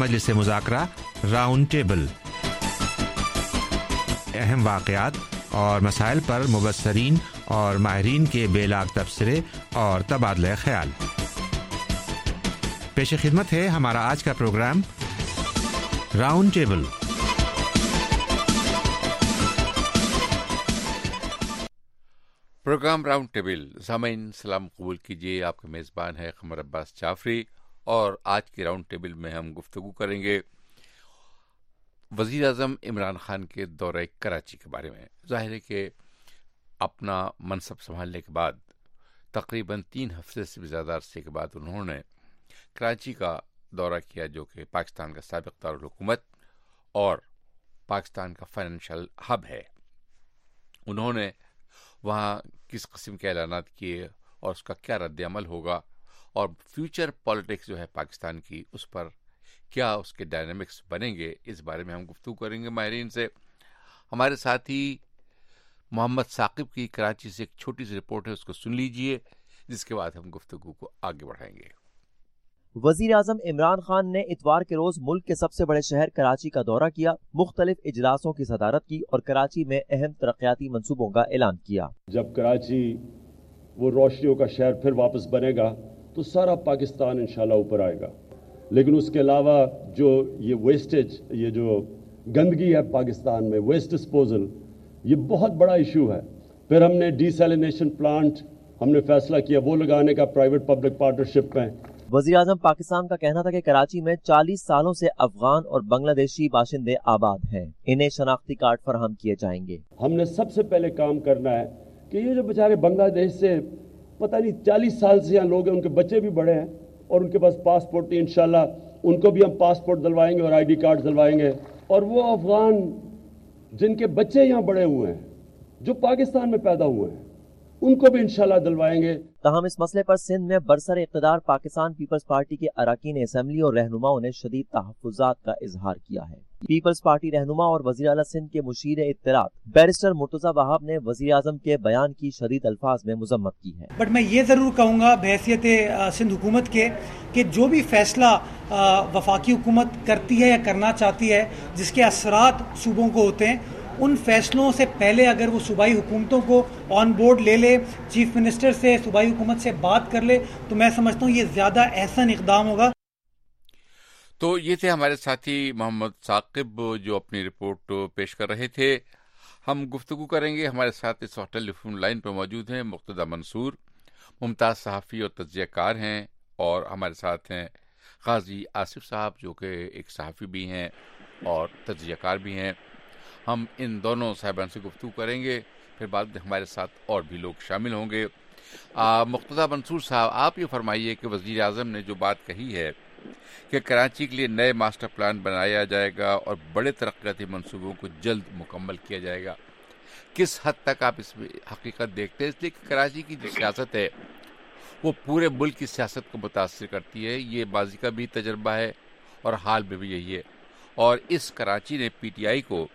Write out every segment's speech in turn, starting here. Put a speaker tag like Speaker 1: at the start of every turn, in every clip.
Speaker 1: مجلس مذاکرہ round table, اہم واقعات اور مسائل پر مبصرین اور ماہرین کے بے لاگ تبصرے اور تبادلہ خیال۔ پیش خدمت ہے ہمارا آج کا programme round table.
Speaker 2: Programme round table, سامعین سلام قبول کیجیے، آپ کے میزبان ہے قمر عباس جعفری، اور آج کے راؤنڈ ٹیبل میں ہم گفتگو کریں گے وزیر اعظم عمران خان کے دورہ کراچی کے بارے میں۔ ظاہر ہے کہ اپنا منصب سنبھالنے کے بعد تقریباً 3 ہفتے سے بھی زیادہ عرصے کے بعد انہوں نے کراچی کا دورہ کیا، جو کہ پاکستان کا سابق دارالحکومت اور پاکستان کا فائنینشیل ہب ہے۔ انہوں نے وہاں کس قسم کے اعلانات کیے اور اس کا کیا رد عمل ہوگا، اور فیوچر پالیٹکس جو ہے پاکستان کی، اس پر کیا اس کے ڈائنامکس بنیں گے، اس بارے میں ہم گفتگو کریں گے ماہرین سے۔ ہمارے ساتھ ہی محمد ثاقب کی کراچی سے ایک چھوٹی سی رپورٹ ہے، اس کو سن لیجئے، جس کے بعد ہم گفتگو کو آگے بڑھائیں گے۔
Speaker 3: وزیر اعظم عمران خان نے اتوار کے روز ملک کے سب سے بڑے شہر کراچی کا دورہ کیا، مختلف اجلاسوں کی صدارت کی اور کراچی میں اہم ترقیاتی منصوبوں کا اعلان کیا۔
Speaker 4: جب کراچی وہ روشنیوں کا شہر پھر واپس بنے گا تو سارا پاکستان انشاءاللہ اوپر آئے گا، لیکن اس کے علاوہ جو یہ ویسٹیج، یہ جو گندگی ہے پاکستان میں، ویسٹ ڈسپوزل، یہ بہت بڑا ایشو ہے۔ پھر ہم نے ڈی سیلینیشن پلانٹ ہم نے فیصلہ کیا وہ لگانے کا پرائیویٹ پبلک پارٹنرشپ میں۔
Speaker 3: وزیر اعظم پاکستان کا کہنا تھا کہ کراچی میں 40 سالوں سے افغان اور بنگلہ دیشی باشندے آباد ہیں، انہیں شناختی کارڈ فراہم کیے جائیں گے۔
Speaker 4: ہم نے سب سے پہلے کام کرنا ہے کہ یہ جو بیچارے بنگلہ دیش سے پتہ نہیں 40 سال سے یہاں لوگ ہیں، ان کے بچے بھی بڑے ہیں اور ان کے پاس پاسپورٹ نہیں، انشاءاللہ ان کو بھی ہم پاسپورٹ دلوائیں گے اور آئی ڈی کارڈ دلوائیں گے، اور وہ افغان جن کے بچے یہاں بڑے ہوئے ہیں، جو پاکستان میں پیدا ہوئے ہیں، ان کو بھی انشاءاللہ دلوائیں گے۔
Speaker 3: تاہم اس مسئلے پر سندھ میں برسر اقتدار پاکستان پیپلز پارٹی کے اراکین اسمبلی اور رہنماؤں نے شدید تحفظات کا اظہار کیا ہے۔ پیپلز پارٹی رہنما اور وزیر اعلیٰ سندھ کے مشیر اطلاعات بیرسٹر مرتضی وہاب نے وزیر اعظم کے بیان کی شدید الفاظ میں مذمت کی ہے۔
Speaker 5: بٹ میں یہ ضرور کہوں گا بحیثیت سندھ حکومت کے کہ جو بھی فیصلہ وفاقی حکومت کرتی ہے یا کرنا چاہتی ہے، جس کے اثرات صوبوں کو ہوتے ہیں، ان فیصلوں سے پہلے اگر وہ صوبائی حکومتوں کو آن بورڈ لے لے، چیف منسٹر سے صوبائی حکومت سے بات کر لے، تو میں سمجھتا ہوں یہ زیادہ احسن اقدام ہوگا۔
Speaker 2: تو یہ تھے ہمارے ساتھی محمد ثاقب جو اپنی رپورٹ پیش کر رہے تھے۔ ہم گفتگو کریں گے، ہمارے ساتھ اس وقت ٹیلی فون لائن پہ موجود ہیں مقتدیٰ منصور، ممتاز صحافی اور تجزیہ کار ہیں، اور ہمارے ساتھ ہیں قاضی آصف صاحب جو کہ ایک صحافی بھی ہیں اور تجزیہ کار بھی ہیں۔ ہم ان دونوں صاحبان سے گفتگو کریں گے، پھر بعد میں ہمارے ساتھ اور بھی لوگ شامل ہوں گے۔ مقتدیٰ منصور صاحب، آپ یہ فرمائیے کہ وزیر اعظم نے جو بات کہی ہے کہ کراچی کے لیے نئے ماسٹر پلان بنایا جائے گا اور بڑے ترقیاتی منصوبوں کو جلد مکمل کیا جائے گا، کس حد تک آپ اس میں حقیقت دیکھتے ہیں؟ اس لیے کہ کراچی کی جو سیاست ہے وہ پورے ملک کی سیاست کو متاثر کرتی ہے، یہ ماضی کا بھی تجربہ ہے اور حال میں بھی یہی ہے، اور اس کراچی نے پی ٹی آئی کو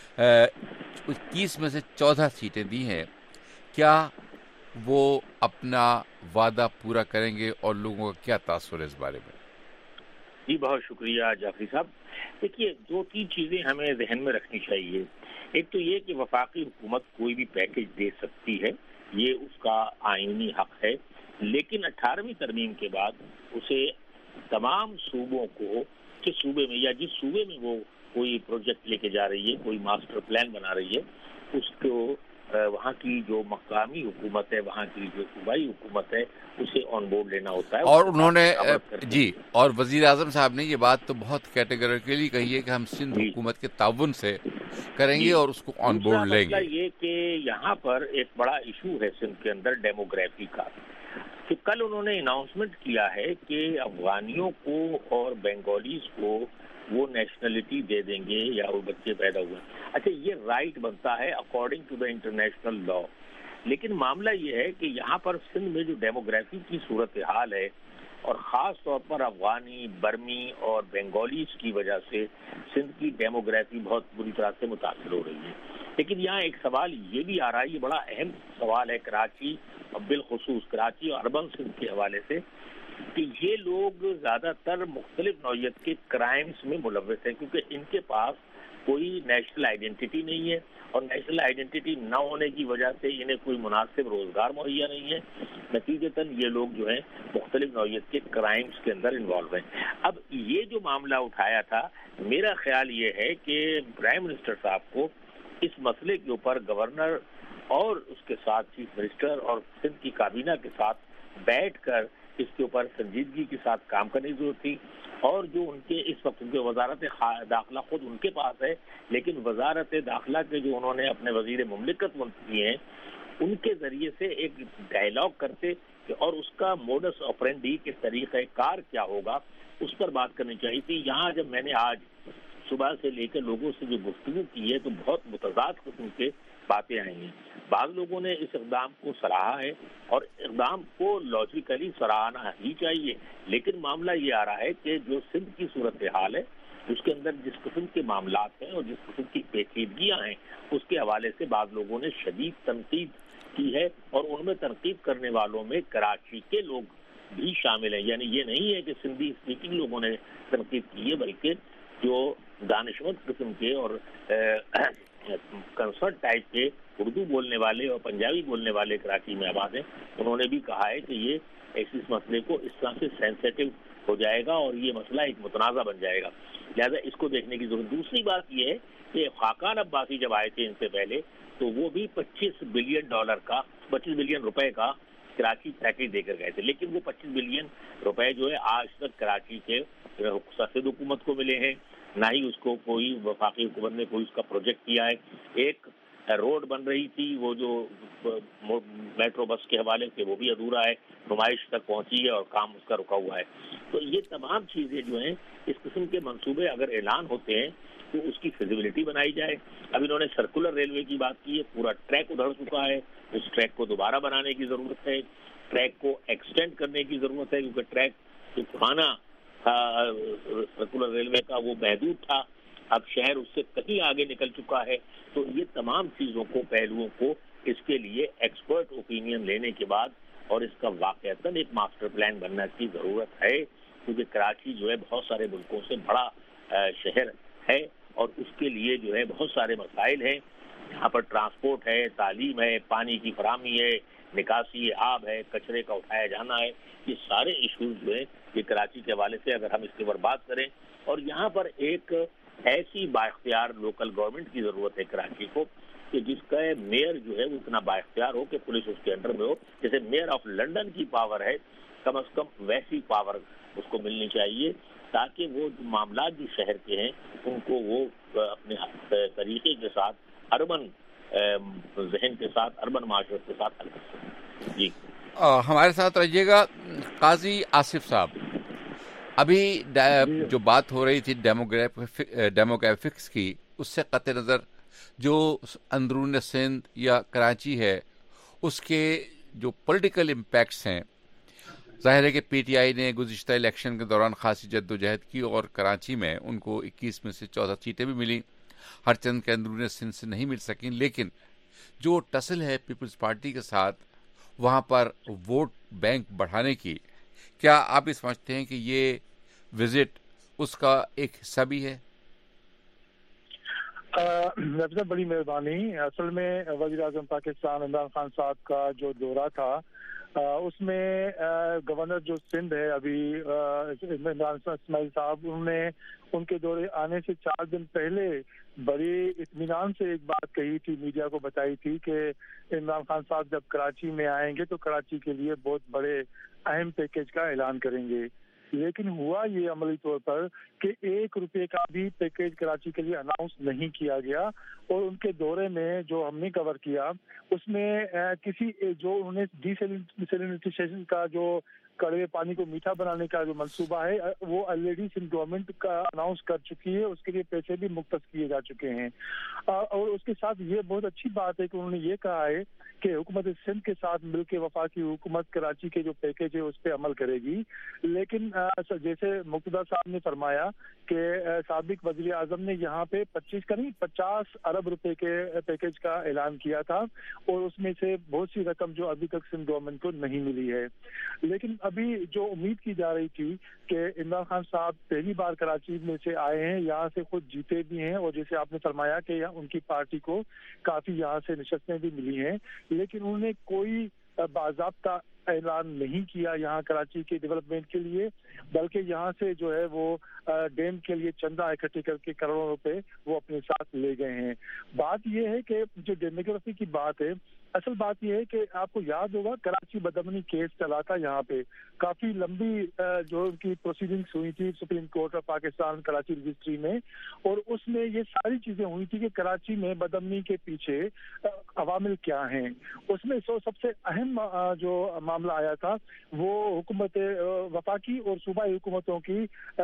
Speaker 2: 21 میں سے 14 سیٹیں دی ہیں۔ کیا وہ اپنا وعدہ پورا کریں گے اور لوگوں کا کیا تاثر ہے اس بارے میں؟
Speaker 6: جی بہت شکریہ جعفری صاحب۔ دیکھیے 2-3 چیزیں ہمیں ذہن میں رکھنی چاہیے۔ ایک تو یہ کہ وفاقی حکومت کوئی بھی پیکج دے سکتی ہے، یہ اس کا آئینی حق ہے، لیکن 18ویں ترمیم کے بعد اسے تمام صوبوں کو، کس صوبے میں یا جس صوبے میں وہ کوئی پروجیکٹ لے کے جا رہی ہے، کوئی ماسٹر پلان بنا رہی ہے، اس کو وہاں کی جو مقامی حکومت ہے، وہاں کی جو صوبائی حکومت ہے، اسے آن بورڈ لینا ہوتا ہے۔
Speaker 2: اور انہوں نے اور وزیر اعظم صاحب نے یہ بات تو بہت کیٹیگریکلی کہی ہے کہ ہم سندھ حکومت کے تعاون سے کریں گے اور اس کو آن بورڈ لیں گے۔
Speaker 6: یہ کہ یہاں پر ایک بڑا ایشو ہے سندھ کے اندر ڈیموگرافی کا، کہ کل انہوں نے اناؤنسمنٹ کیا ہے کہ افغانیوں کو اور بنگالیز کو وہ نیشنلٹی دے دیں گے یا وہ بچے پیدا ہوئے۔ اچھا، یہ رائٹ بنتا ہے according to the international law, لیکن معاملہ یہ ہے کہ یہاں پر سندھ میں جو ڈیموگرافی کی صورتحال ہے، اور خاص طور پر افغانی، برمی اور بنگالیز کی وجہ سے سندھ کی ڈیموگرافی بہت بری طرح سے متاثر ہو رہی ہے۔ لیکن یہاں ایک سوال یہ بھی آ رہا ہے، یہ بڑا اہم سوال ہے کراچی بالخصوص کراچی اور اربن سندھ کے حوالے سے کہ یہ لوگ زیادہ تر مختلف نوعیت کے کرائمز میں ملوث ہیں، کیونکہ ان کے پاس کوئی نیشنل آئیڈینٹی نہیں ہے، اور نیشنل آئیڈینٹی نہ ہونے کی وجہ سے انہیں کوئی مناسب روزگار مہیا نہیں ہے۔ نتیجتاً یہ لوگ جو ہیں مختلف نوعیت کے کرائمز کے اندر انوالو ہیں۔ اب یہ جو معاملہ اٹھایا تھا، میرا خیال یہ ہے کہ پرائم منسٹر صاحب کو اس مسئلے کے اوپر گورنر اور اس کے ساتھ چیف منسٹر اور سندھ کی کابینہ کے ساتھ بیٹھ کر اس کے اوپر سنجیدگی کے ساتھ کام کرنے کی ضرورت تھی، اور جو ان کے اس وقت ان کے وزارت داخلہ خود ان کے پاس ہے، لیکن وزارت داخلہ کے جو انہوں نے اپنے وزیر مملکت منتخب کیے ہیں ان کے ذریعے سے ایک ڈائلاگ کرتے اور اس کا موڈس آپرینڈی کے طریقہ کار کیا ہوگا اس پر بات کرنی چاہیے تھی۔ یہاں جب میں نے آج صبح سے لے کر لوگوں سے جو گفتگو کی ہے تو بہت متضاد قسم کے باتیں آئی ہیں۔ بعض لوگوں نے اس اقدام کو سراہا ہے اور اقدام کو لاجیکلی سراہنا ہی چاہیے، لیکن معاملہ یہ آ رہا ہے کہ جو سندھ کی صورتحال ہے اس کے اندر جس قسم کے معاملات ہیں اور جس قسم کی پیچیدگیاں ہیں اس کے حوالے سے بعض لوگوں نے شدید تنقید کی ہے، اور ان میں تنقید کرنے والوں میں کراچی کے لوگ بھی شامل ہیں۔ یعنی یہ نہیں ہے کہ سندھی اسپیکنگ لوگوں نے تنقید کی ہے، بلکہ جو دانشمند قسم کے اور کنسرٹ ٹائپ کے اردو بولنے والے اور پنجابی بولنے والے کراچی میں آباد ہیں، انہوں نے بھی کہا ہے کہ یہ اس مسئلے کو اس طرح سے سینسیٹیو ہو جائے گا اور یہ مسئلہ ایک متنازع بن جائے گا، لہذا اس کو دیکھنے کی ضرورت۔ دوسری بات یہ ہے کہ خاقان عباسی جب آئے تھے ان سے پہلے تو وہ بھی $25 بلین روپے کا کراچی پیکیج دے کر گئے تھے، لیکن وہ 25 بلین روپے جو ہے آج تک کراچی کے سفید حکومت کو ملے ہیں، نہ ہی اس کو کوئی وفاقی حکومت نے کوئی اس کا پروجیکٹ کیا ہے۔ ایک روڈ بن رہی تھی وہ جو میٹرو بس کے حوالے سے، وہ بھی ادھورا ہے، نمائش تک پہنچی ہے اور کام اس کا رکا ہوا ہے۔ تو یہ تمام چیزیں جو ہیں اس قسم کے منصوبے اگر اعلان ہوتے ہیں تو اس کی فیزیبلٹی بنائی جائے۔ اب انہوں نے سرکولر ریلوے کی بات کی ہے، پورا ٹریک ادھڑ چکا ہے، اس ٹریک کو دوبارہ بنانے کی ضرورت ہے، ٹریک کو ایکسٹینڈ کرنے کی ضرورت ہے، کیونکہ ٹریک جو پرانا تھا سرکولر ریلوے کا وہ محدود تھا، اب شہر اس سے کہیں آگے نکل چکا ہے۔ تو یہ تمام چیزوں کو، پہلوؤں کو اس کے لیے ایکسپرٹ اوپینین لینے کے بعد اور اس کا واقعتاً ایک ماسٹر پلان بننا کی ضرورت ہے، کیونکہ کراچی جو ہے بہت سارے ملکوں سے بڑا شہر ہے اور اس کے لیے جو ہے بہت سارے مسائل ہیں۔ یہاں پر ٹرانسپورٹ ہے، تعلیم ہے، پانی کی فراہمی ہے، نکاسی آب ہے، کچرے کا اٹھایا جانا ہے، یہ سارے ایشوز جو ہیں یہ کراچی کے حوالے سے اگر ہم اس کے اوپر بات کریں، اور یہاں پر ایک ایسی بااختیار لوکل گورنمنٹ کی ضرورت ہے کراچی کو کہ جس کا میئر جو ہے وہ اتنا بااختیار ہو کہ پولیس اس کے انڈر میں ہو، جیسے میئر آف لنڈن کی پاور ہے، کم از کم ویسی پاور اس کو ملنی چاہیے، تاکہ وہ معاملات جو شہر کے ہیں ان کو وہ اپنے طریقے کے ساتھ اربن ذہن کے ساتھ، اربن معاشرت کے ساتھ حل کر سکیں۔ جی
Speaker 2: ہمارے ساتھ رہیے گا قاضی آصف صاحب۔ ابھی جو بات ہو رہی تھی ڈیموگرافکس کی، اس سے قطع نظر جو اندرون سندھ یا کراچی ہے اس کے جو پولیٹیکل امپیکٹس ہیں، ظاہر ہے کہ پی ٹی آئی نے گزشتہ الیکشن کے دوران خاصی جدوجہد کی اور کراچی میں ان کو 21 میں سے 14 سیٹیں بھی ملیں، ہر چند کے اندرون سندھ سے نہیں مل سکیں، لیکن جو ٹسل ہے پیپلز پارٹی کے ساتھ وہاں پر ووٹ بینک بڑھانے کی، کیا آپ یہ سمجھتے ہیں کہ یہ وزٹ اس کا ایک حصہ بھی ہے؟
Speaker 7: بڑی مہربانی۔ اصل میں وزیر اعظم پاکستان عمران خان صاحب کا جو دورہ تھا اس میں گورنر جو سندھ ہے ابھی عمران اسماعیل صاحب، انہوں نے ان کے دورے آنے سے 4 دن پہلے بڑی اطمینان سے ایک بات کہی تھی، میڈیا کو بتائی تھی کہ عمران خان صاحب جب کراچی میں آئیں گے تو کراچی کے لیے بہت بڑے اہم پیکیج کا اعلان کریں گے، لیکن ہوا یہ عملی طور پر کہ $1 کا بھی پیکیج کراچی کے لیے اناؤنس نہیں کیا گیا، اور ان کے دورے میں جو ہم نے کور کیا اس میں کسی جو انہوں نے ڈی سیلینیٹیشن کا جو कड़वे पानी को मीठा बनाने का जो मंसूबा है वो ऑलरेडी सिंध गवर्नमेंट का अनाउंस कर चुकी है, उसके लिए पैसे भी मुख्तस किए जा चुके हैं। और उसके साथ ये बहुत अच्छी बात है कि उन्होंने ये कहा है कि हुकूमत सिंध के साथ मिलकर वफाकी हुकूमत कराची के जो पैकेज है उस पर अमल करेगी। लेकिन जैसे मुक्तदा साहब ने फरमाया कि साबिक वज़ीर आज़म ने यहाँ पे 50 अरब रुपए के पैकेज का ऐलान किया था और उसमें से बहुत सी रकम जो अभी तक सिंध गवर्नमेंट को नहीं मिली है। लेकिन अभी जो उम्मीद की जा रही थी कि इमरान खान साहब पहली बार कराची में से आए हैं, यहाँ से खुद जीते भी हैं और जैसे आपने फरमाया कि उनकी पार्टी को काफी यहाँ से नशस्तें भी मिली हैं, लेकिन उन्होंने कोई बाज़ाब्ता ऐलान नहीं किया यहाँ कराची के डेवलपमेंट के लिए, बल्कि यहाँ से जो है वो डैम के लिए चंदा इकट्ठे करके करोड़ों रुपए वो अपने साथ ले गए हैं। बात यह है कि जो डेमोग्राफी की बात है, असल बात यह है कि आपको याद होगा कराची बदमनी केस चला था, यहाँ पे काफी लंबी जो उनकी प्रोसीडिंग्स हुई थी supreme court of Pakistan Karachi registry में, और उसमें ये सारी चीजें हुई थी कि कराची में बदमनी के पीछे अवामिल क्या हैं। उसमें सबसे अहम जो मामला आया था वो हुकूमत वफाकी और सूबाई हुकूमतों की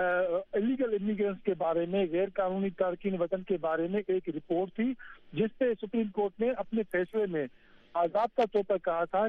Speaker 7: इलीगल इमिग्रेंट्स के बारे में, गैर कानूनी तारकीन वतन के बारे में एक रिपोर्ट थी, जिसपे सुप्रीम कोर्ट ने अपने फैसले में बाकायदा तौर पर कहा था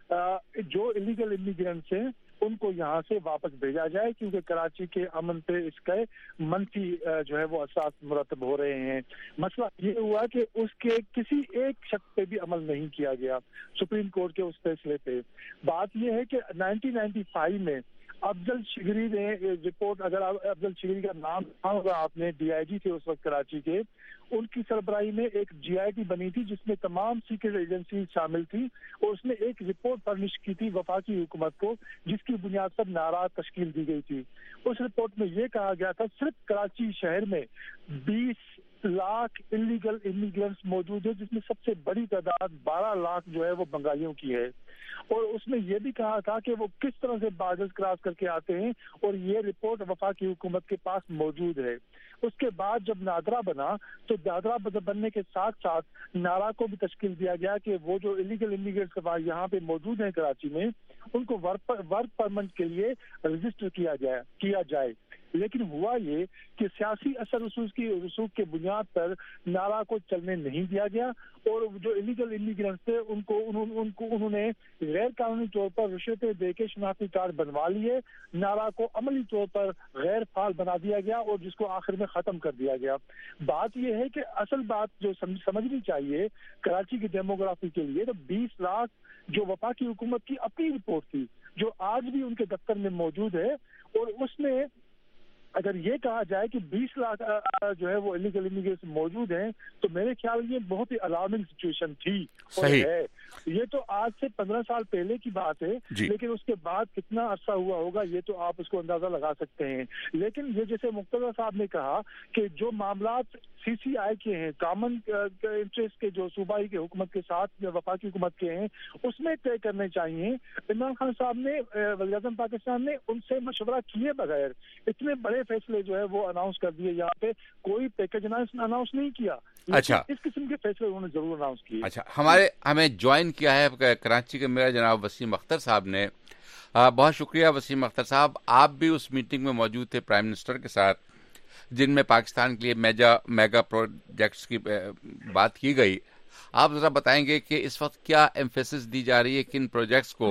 Speaker 7: कि जो इलीगल इमिग्रेंट्स हैं उनको यहाँ से वापस भेजा जाए, क्योंकि कराची के अमन पे इसके मनफी जो है वो असरात मुरतब हो रहे हैं। मसला ये हुआ कि उसके किसी एक शख्स पे भी अमल नहीं किया गया सुप्रीम कोर्ट के उस फैसले पे। बात ये है कि 1995 में अफजल शिगरी ने रिपोर्ट, अगर अफजल शिगरी का नाम सुना होगा आपने, डीआईजी थे उस वक्त कराची के, उनकी सरबराही में एक जीआईटी बनी थी जिसमें तमाम सीक्रेट एजेंसी शामिल थी और उसने एक रिपोर्ट फर्निश की थी वफाकी हुकूमत को, जिसकी बुनियाद पर नाराज तश्कील दी गई थी। उस रिपोर्ट में ये कहा गया था सिर्फ कराची शहर में 20 लाख इलीगल इमिग्रेंट्स मौजूद है, जिसमें सबसे बड़ी तादाद 12 लाख जो है वो बंगालियों की है। और उसमें यह भी कहा था कि वो किस तरह से बार्डर्स क्रॉस करके आते हैं, और ये रिपोर्ट वफाकी हुकूमत के पास मौजूद है। उसके बाद जब नादरा बना तो नादरा बनने के साथ साथ नारा को भी तश्कील दिया गया कि वो जो इलीगल इमिग्रेंट्स यहाँ पे मौजूद हैं कराची में, उनको वर्क परमिट के लिए रजिस्टर किया जाए। लेकिन हुआ ये कि सियासी असर रसूख के बुनियाद पर नारा को चलने नहीं दिया गया और जो इलीगल इमिग्रेंट्स थे उन्होंने गैर कानूनी तौर पर रिश्वतें देके शनाख्ती कार्ड बनवा लिए। नारा को अमली तौर पर गैर फाल बना दिया गया और जिसको आखिर में खत्म कर दिया गया। बात यह है कि असल बात जो समझनी चाहिए कराची की डेमोग्राफी के लिए, तो 20 लाख जो वफाकी हुकूमत की अपनी रिपोर्ट थी जो आज भी उनके दफ्तर में मौजूद है, और उसमें अगर ये कहा जाए कि 20 लाख जो है वो इलीगल इमिग्रेंट्स मौजूद हैं, तो मेरे ख्याल ये बहुत ही अलार्मिंग सिचुएशन थी और है। ये तो आज से 15 साल पहले की बात है, लेकिन उसके बाद कितना अरसा हुआ होगा ये तो आप उसको अंदाजा लगा सकते हैं। लेकिन ये जैसे मुक्तदा साहब ने कहा कि जो मामलात सीसीआई के हैं, कॉमन इंटरेस्ट के जो सूबाई के हुकूमत के साथ वफाकी हुकूमत के हैं, उसमें तय करने चाहिए। इमरान खान साहब ने, वज़ीर आज़म पाकिस्तान ने उनसे मशवरा किए बगैर इतने बड़े फैसले जो है वो अनाउंस कर दिए। यहाँ पे कोई पैकेज अनाउंस नहीं किया। अच्छा, इस किस्म के फैसले उन्होंने जरूर अनाउंस किए।
Speaker 2: अच्छा, हमें ज्वाइन किया है कराची के मेयर जनाब वसीम अख्तर साहब ने। बहुत शुक्रिया वसीम अख्तर साहब, आप भी उस मीटिंग में मौजूद थे प्राइम मिनिस्टर के साथ जिनमें पाकिस्तान के लिए मेगा प्रोजेक्ट्स की बात की गई। आप जरा बताएंगे कि इस वक्त क्या एम्फेसिस दी जा रही है किन प्रोजेक्ट्स को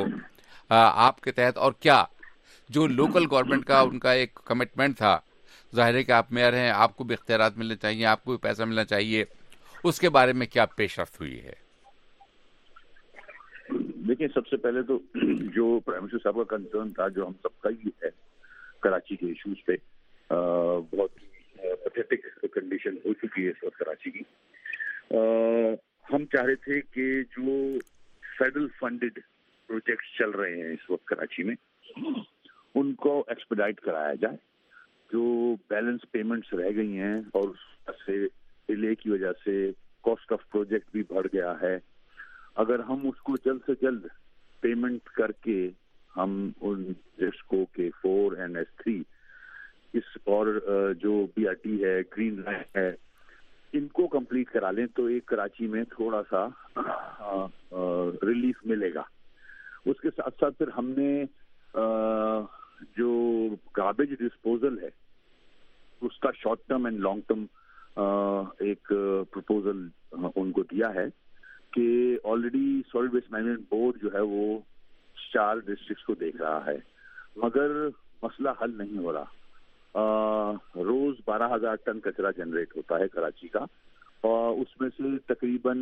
Speaker 2: आपके तहत, और क्या जो लोकल गवर्नमेंट का उनका एक कमिटमेंट था, जाहिर है कि आप मेयर हैं, आपको भी इख्तियारात मिलने चाहिए, आपको भी पैसा मिलना चाहिए, उसके बारे में क्या पेशरफ्त हुई है?
Speaker 8: देखिए, सबसे पहले तो जो प्राइम मिनिस्टर साहब का कंसर्न था, जो हम सबका ही है कराची के इश्यूज पे, बहुत पैथेटिक कंडीशन हो चुकी है इस वक्त कराची की। हम चाह रहे थे कि जो फेडरल फंडेड प्रोजेक्ट्स चल रहे हैं इस वक्त कराची में, उनको एक्सपेडाइट कराया जाए। जो बैलेंस पेमेंट्स रह गई हैं और उससे डिले की वजह से कॉस्ट ऑफ प्रोजेक्ट भी बढ़ गया है, अगर हम उसको जल्द से जल्द पेमेंट करके हम उन जिसको के 4 and S3 इस और जो BRT है, ग्रीन लाइन है, इनको कंप्लीट करा लें तो एक कराची में थोड़ा सा रिलीफ मिलेगा। उसके साथ साथ फिर हमने جو گاربیج ڈسپوزل ہے اس کا short term and long term ایک پروپوزل ان کو دیا ہے کہ already solid waste management board جو ہے وہ 4 ڈسٹرکٹس کو دیکھ رہا ہے، مگر مسئلہ حل نہیں ہو رہا. روز 12,000 ٹن کچرا جنریٹ ہوتا ہے کراچی کا، اور اس میں سے تقریباً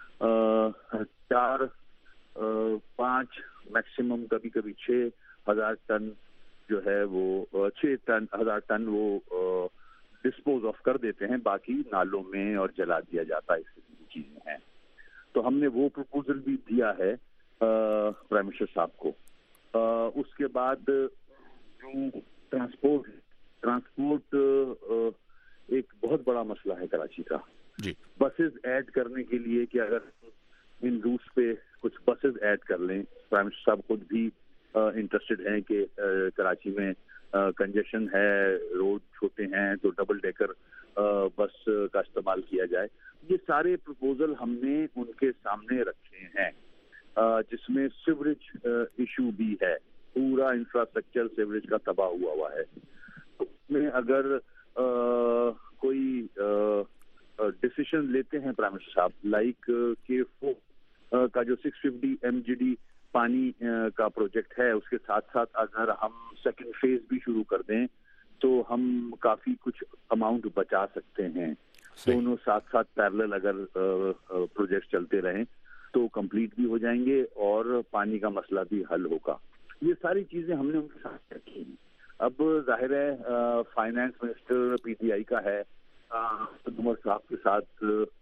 Speaker 8: 4-5 میکسیمم کبھی کبھی 6,000 ٹن جو ہے وہ 6,000 ٹن وہ ڈسپوز آف کر دیتے ہیں، باقی نالوں میں اور جلا دیا جاتا ہے. اس قسم کی چیزیں ہیں. تو ہم نے وہ پروپوزل بھی دیا ہے پرائم منسٹر صاحب کو. اس کے بعد جو ٹرانسپورٹ ایک بہت بڑا مسئلہ ہے کراچی کا.
Speaker 2: جی
Speaker 8: بسز ایڈ کرنے کے لیے کہ اگر ان روٹس پہ کچھ بسز ایڈ کر لیں، پرائم منسٹر صاحب خود بھی انٹرسٹڈ ہیں کہ کراچی میں کنجیشن ہے، روڈ چھوٹے ہیں، تو ڈبل ڈیکر بس کا استعمال کیا جائے. یہ سارے پروپوزل ہم نے ان کے سامنے رکھے ہیں، جس میں سیوریج ایشو بھی ہے. پورا انفراسٹرکچر سیوریج کا تباہ ہوا ہے. اس میں اگر کوئی ڈیسیشن لیتے ہیں پرائم منسٹر صاحب، لائک کہ کا جو 650 MGD پانی کا پروجیکٹ ہے، اس کے ساتھ ساتھ اگر ہم سیکنڈ فیز بھی شروع کر دیں تو ہم کافی کچھ اماؤنٹ بچا سکتے ہیں. دونوں ساتھ ساتھ پیرلل اگر پروجیکٹ چلتے رہیں تو کمپلیٹ بھی ہو جائیں گے اور پانی کا مسئلہ بھی حل ہوگا. یہ ساری چیزیں ہم نے ان کے ساتھ رکھی ہیں. اب ظاہر ہے فائنانس منسٹر PTI کا ہے، عمر صاحب کے ساتھ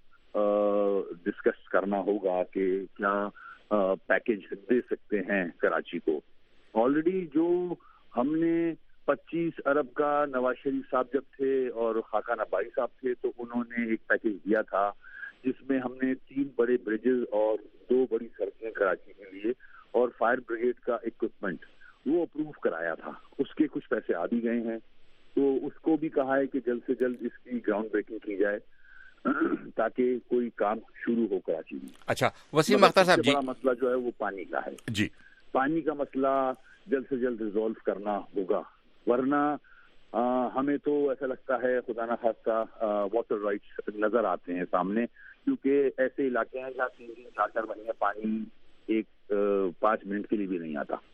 Speaker 8: ڈسکس کرنا ہوگا کہ کیا پیکج دے سکتے ہیں کراچی کو. آلریڈی جو ہم نے 25 ارب کا نواز شریف صاحب جب تھے اور خاقان عباسی صاحب تھے تو انہوں نے ایک پیکج دیا تھا، جس میں ہم نے 3 بڑے بریجز اور 2 بڑی سڑکیں کراچی کے لیے اور فائر بریگیڈ کا اکوپمنٹ وہ اپروو کرایا تھا. اس کے کچھ پیسے آ بھی گئے ہیں، تو اس کو بھی کہا ہے کہ جلد سے جلد اس کی گراؤنڈ بریکنگ کی جائے تاکہ کوئی کام شروع ہو کراچی میں.
Speaker 2: اچھا وسیم اختر صاحب جی،
Speaker 8: بڑا مسئلہ جو ہے وہ پانی کا ہے.
Speaker 2: جی
Speaker 8: پانی کا مسئلہ جلد سے جلد ریزالو کرنا ہوگا، ورنہ ہمیں تو ایسا لگتا ہے خدا نہ خواستہ واٹر رائٹس نظر آتے ہیں سامنے، کیونکہ ایسے علاقے ہیں جہاں 3-4 مہینے پانی ایک 5 منٹ کے لیے بھی نہیں آتا.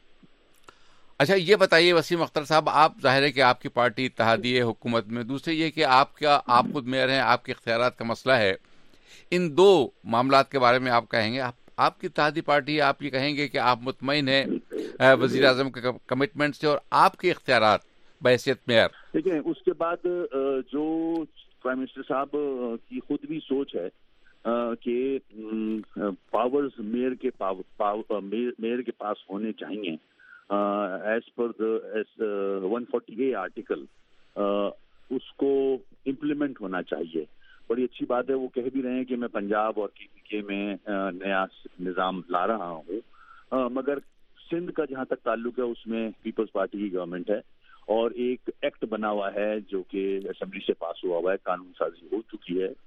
Speaker 2: اچھا یہ بتائیے وسیم اختر صاحب، آپ ظاہر ہے کہ آپ کی پارٹی اتحادیہ حکومت میں، دوسرے یہ کہ آپ خود میئر ہیں، آپ کے اختیارات کا مسئلہ ہے. ان 2 معاملات کے بارے میں آپ کہیں گے؟ آپ کی اتحادی پارٹی، آپ یہ کہیں گے کہ آپ مطمئن ہیں وزیر اعظم کے کمٹمنٹ سے اور آپ کے اختیارات بحیثیت میئر؟
Speaker 8: دیکھیں اس کے بعد جو پرائم منسٹر صاحب کی خود بھی سوچ ہے کہ پاورز میئر کے پاس ہونے چاہیے ایز پر 140A آرٹیکل، اس کو امپلیمنٹ ہونا چاہیے. بڑی اچھی بات ہے، وہ کہہ بھی رہے ہیں کہ میں پنجاب اور KPK میں نیا نظام لا رہا ہوں، مگر سندھ کا جہاں تک تعلق ہے اس میں پیپلز پارٹی کی گورنمنٹ ہے اور ایک ایکٹ بنا ہوا ہے جو کہ اسمبلی سے پاس ہوا ہے، قانون سازی ہو چکی ہے،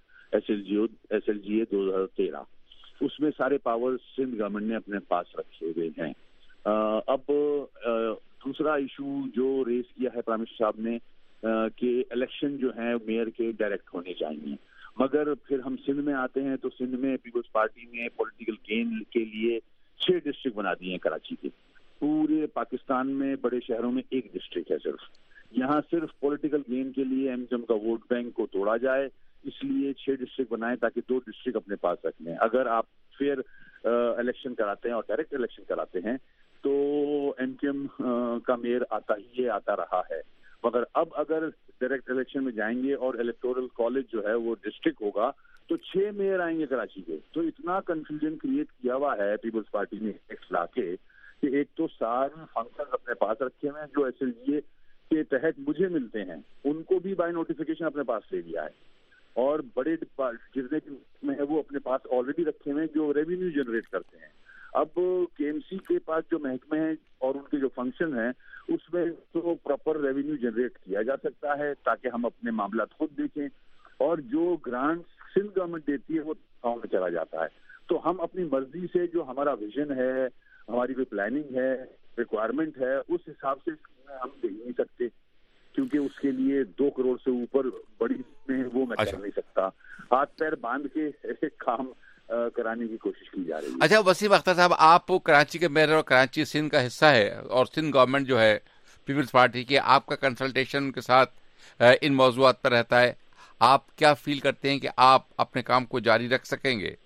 Speaker 8: SLGA 2013. اس میں سارے پاور سندھ گورنمنٹ نے اپنے پاس رکھے ہوئے ہیں. اب دوسرا ایشو جو ریز کیا ہے پرائم منسٹر صاحب نے کہ الیکشن جو ہیں میئر کے ڈائریکٹ ہونے چاہیے، مگر پھر ہم سندھ میں آتے ہیں تو سندھ میں پیپلز پارٹی نے پولیٹیکل گین کے لیے 6 ڈسٹرکٹ بنا دیے ہیں کراچی کے. پورے پاکستان میں بڑے شہروں میں 1 ڈسٹرکٹ ہے صرف. یہاں صرف پولیٹیکل گین کے لیے MGM کا ووٹ بینک کو توڑا جائے، اس لیے 6 ڈسٹرکٹ بنائے تاکہ 2 ڈسٹرکٹ اپنے پاس رکھ لیں. اگر آپ فیئر الیکشن کراتے ہیں اور ڈائریکٹ الیکشن کراتے ہیں تو MGM کا میئر آتا رہا ہے، مگر اب اگر ڈائریکٹ الیکشن میں جائیں گے اور الیکٹورل کالج جو ہے وہ ڈسٹرکٹ ہوگا تو 6 میئر آئیں گے کراچی کے. تو اتنا کنفیوژن کریٹ کیا ہوا ہے پیپلز پارٹی نے ایکٹ لا کے کہ ایک تو سارے فنکشن اپنے پاس رکھے ہوئے ہیں جو SLGA کے تحت مجھے ملتے ہیں، ان کو بھی بائی نوٹیفیکیشن اپنے پاس لے لیا ہے، اور بڑے جتنے میں ہے وہ اپنے پاس آلریڈی رکھے ہوئے ہیں جو ریونیو جنریٹ کرتے ہیں. اب KMC کے پاس جو محکمے ہیں اور ان کے جو فنکشن ہیں اس میں تو پراپر ریونیو جنریٹ کیا جا سکتا ہے تاکہ ہم اپنے معاملات خود دیکھیں، اور جو گرانٹ سندھ گورنمنٹ دیتی ہے وہ گاؤں میں چلا جاتا ہے. تو ہم اپنی مرضی سے جو ہمارا ویژن ہے، ہماری کوئی پلاننگ ہے ریکوائرمنٹ ہے اس حساب سے ہم دے نہیں سکتے، کیونکہ اس کے لیے 2 کروڑ سے اوپر بڑی میں وہ میں کر نہیں سکتا. ہاتھ پیر باندھ کے ایسے کام کرانے کی کوشش کی جا رہی ہے.
Speaker 2: اچھا وسیم اختر صاحب، آپ کراچی کے میئر اور کراچی سندھ کا حصہ ہے، اور سندھ گورنمنٹ جو ہے پیپلز پارٹی کی، آپ کا کنسلٹیشن ان کے ساتھ ان موضوعات پر رہتا ہے. آپ کیا فیل کرتے ہیں کہ آپ اپنے کام کو جاری رکھ سکیں گے؟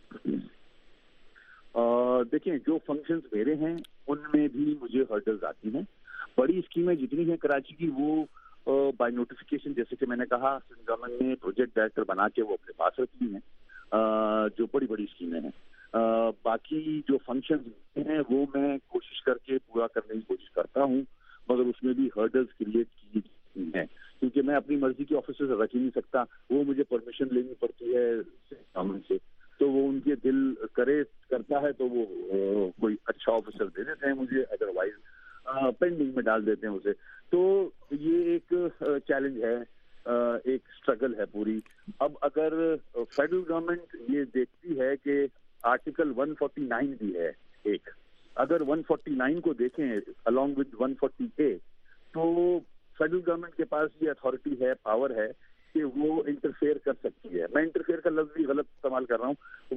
Speaker 8: دیکھیں، جو فنکشنز میرے ہیں ان میں بھی مجھے ہرڈلز آتی ہیں. بڑی اسکیمیں جتنی ہیں کراچی کی وہ بائی نوٹیفیکیشن، جیسے کہ میں نے کہا، سندھ گورنمنٹ نے پروجیکٹ ڈائریکٹر بنا کے وہ اپنے پاس رکھی ہیں، جو بڑی بڑی اسکیمیں ہیں. باقی جو فنکشنز ہیں وہ میں کوشش کر کے پورا کرنے کی کوشش کرتا ہوں، مگر اس میں بھی ہرڈلز کریٹ کی ہیں، کیونکہ میں اپنی مرضی کے آفیسر سے رکھ ہی نہیں سکتا. وہ مجھے پرمیشن لینی پڑتی ہے گورنمنٹ سے، تو وہ ان کے دل کرتا ہے تو وہ کوئی اچھا آفیسر دے دیتے ہیں مجھے، ادروائز پینڈنگ میں ڈال دیتے ہیں اسے. تو یہ ایک چیلنج ہے، ایک اسٹرگل ہے پوری. اب اگر فیڈرل گورنمنٹ یہ دیکھتی ہے کہ آرٹیکل 149 بھی ہے ایک، اگر 149 کو دیکھیں along with 140A، تو فیڈرل گورنمنٹ کے پاس یہ اتھارٹی ہے، پاور ہے کہ وہ انٹرفیئر کر سکتی ہے. میں انٹرفیئر کا لفظ بھی غلط استعمال کر رہا ہوں.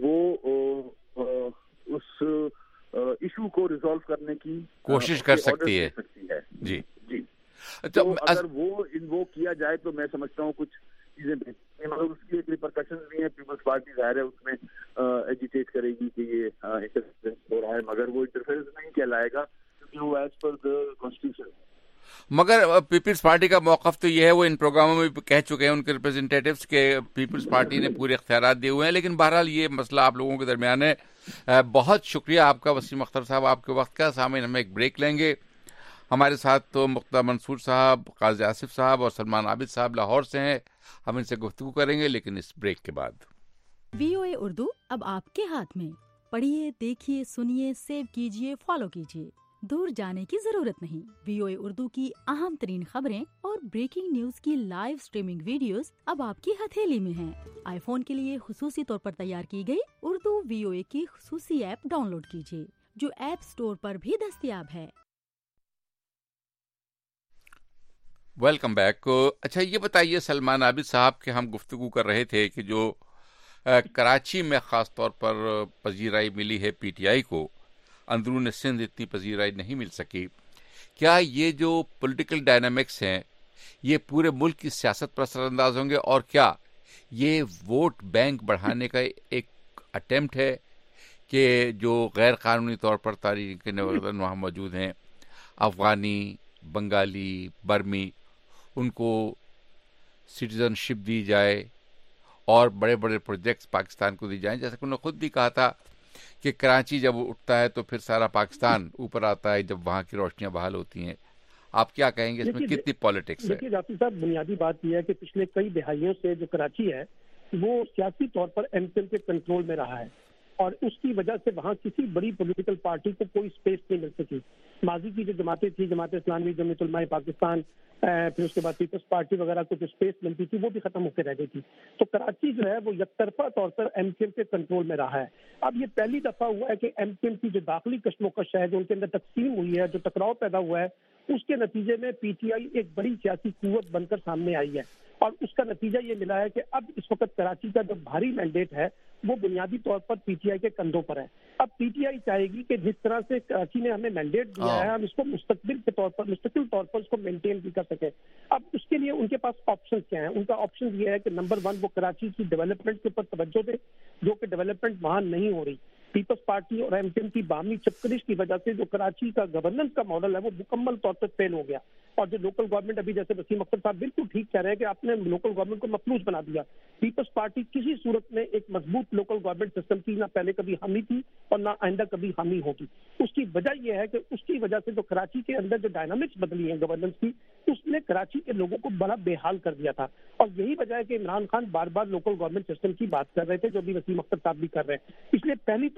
Speaker 8: وہ اس ایشو کو ریزالو کرنے کی
Speaker 2: کوشش کر سکتی ہے. جی
Speaker 8: جی. تو اگر وہ کیا جائے تو میں سمجھتا ہوں کچھ چیزیں بہتر، مگر اس کی ایک ریپرکشنز بھی ہیں. پیپلز پارٹی ظاہر ہے اس میں ایجیٹیٹ کرے گی کہ یہ انٹرفیئرنس ہو رہا ہے، مگر وہ انٹرفیئرنس نہیں کہلائے گا کیونکہ وہ ایز پر دا کانسٹیٹیوشن.
Speaker 2: مگر پیپلز پارٹی کا موقف تو یہ ہے، وہ ان پروگراموں میں بھی کہہ چکے ہیں ان کے ریپرزنٹیٹیوز کے پیپلز پارٹی نے پورے اختیارات دیے ہوئے ہیں. لیکن بہرحال یہ مسئلہ آپ لوگوں کے درمیان ہے. بہت شکریہ آپ کا وسیم اختر صاحب، آپ کے وقت کا. سامعین، ہم ایک بریک لیں گے. ہمارے ساتھ تو مقتدیٰ منصور صاحب، قاضی آصف صاحب اور سلمان عابد صاحب لاہور سے ہیں. ہم ان سے گفتگو کریں گے لیکن اس بریک کے بعد.
Speaker 9: VOA اردو اب آپ کے ہاتھ میں. پڑھیے، دیکھیے، سنیے، سیو کیجیے، فالو کیجیے. دور جانے کی ضرورت نہیں. VOA اردو کی اہم ترین خبریں اور بریکنگ نیوز کی لائیو سٹریمنگ ویڈیوز اب آپ کی ہتھیلی میں ہیں. آئی فون کے لیے خصوصی طور پر تیار کی گئی اردو VOA کی خصوصی ایپ ڈاؤن لوڈ کیجیے، جو ایپ سٹور پر بھی دستیاب ہے.
Speaker 2: Welcome back. اچھا یہ بتائیے سلمان عابد صاحب کہ ہم گفتگو کر رہے تھے کہ جو کراچی میں خاص طور پر پذیرائی ملی ہے پی ٹی آئی کو، اندرون سندھ اتنی پذیرائی نہیں مل سکی. کیا یہ جو پولیٹیکل ڈائنامکس ہیں یہ پورے ملک کی سیاست پر اثر انداز ہوں گے، اور کیا یہ ووٹ بینک بڑھانے کا ایک اٹیمپٹ ہے کہ جو غیر قانونی طور پر تارکین وطن وہاں موجود ہیں، افغانی، بنگالی، برمی، ان کو سٹیزن شپ دی جائے اور بڑے بڑے پروجیکٹس پاکستان کو دی جائیں؟ جیسا کہ انہوں نے خود بھی کہا تھا کہ کراچی جب اٹھتا ہے تو پھر سارا پاکستان اوپر آتا ہے جب وہاں کی روشنیاں بحال ہوتی ہیں. آپ کیا کہیں گے، اس میں کتنی پالیٹکس ہے؟
Speaker 10: دیکھیے جعفری صاحب، بنیادی بات یہ ہے کہ پچھلے کئی دہائیوں سے جو کراچی ہے وہ سیاسی طور پر ایم کیو ایم کے کنٹرول میں رہا ہے، اور اس کی وجہ سے وہاں کسی بڑی پولیٹیکل پارٹی کو کوئی اسپیس نہیں مل سکی. ماضی کی جو جماعتیں تھیں، جماعت اسلامی، جمعیت علماء پاکستان، پھر اس کے بعد پیپلز پارٹی وغیرہ کو جو اسپیس ملتی تھی وہ بھی ختم ہو کے رہ گئی تھی. تو کراچی جو ہے وہ یک طرفہ طور پر ایم کیو ایم کے کنٹرول میں رہا ہے. اب یہ پہلی دفعہ ہوا ہے کہ ایم کیو ایم کی جو داخلی کشمکش ہے، جو ان کے اندر تقسیم ہوئی ہے، جو ٹکراؤ پیدا ہوا ہے، اس کے نتیجے میں پی ٹی آئی ایک بڑی سیاسی قوت بن کر سامنے آئی ہے. اور اس کا نتیجہ یہ ملا ہے کہ اب اس وقت کراچی کا جو بھاری مینڈیٹ ہے وہ بنیادی طور پر پی ٹی آئی کے کندھوں پر ہے. اب پی ٹی آئی چاہے گی کہ جس طرح سے کراچی نے ہمیں مینڈیٹ دیا ہے ہم اس کو مستقل طور پر اس کو مینٹین بھی کر سکیں. اب اس کے لیے ان کے پاس آپشن کیا ہیں؟ ان کا آپشن یہ ہے کہ نمبر 1 وہ کراچی کی ڈیولپمنٹ کے اوپر توجہ دے، جو کہ ڈیولپمنٹ وہاں نہیں ہو رہی. پیپلز پارٹی اور ایم کیو ایم کی باہمی چپکرش کی وجہ سے جو کراچی کا گورننس کا ماڈل ہے وہ مکمل طور پر فیل ہو گیا. اور جو لوکل گورنمنٹ، ابھی جیسے وسیم اختر صاحب بالکل ٹھیک کہہ رہے ہیں کہ آپ نے لوکل گورنمنٹ کو مفلوج بنا دیا. پیپلز پارٹی کسی صورت میں ایک مضبوط لوکل گورنمنٹ سسٹم کی نہ پہلے کبھی حامی تھی اور نہ آئندہ کبھی حامی ہوگی. اس کی وجہ یہ ہے کہ اس کی وجہ سے جو کراچی کے اندر جو ڈائنامکس بدلی ہیں گورننس کی، اس نے کراچی کے لوگوں کو بڑا بے حال کر دیا تھا. اور یہی وجہ ہے کہ عمران خان بار بار لوکل گورنمنٹ سسٹم کی بات کر رہے تھے، جو بھی وسیم اختر صاحب بھی کر رہے ہیں. اس لیے پہلی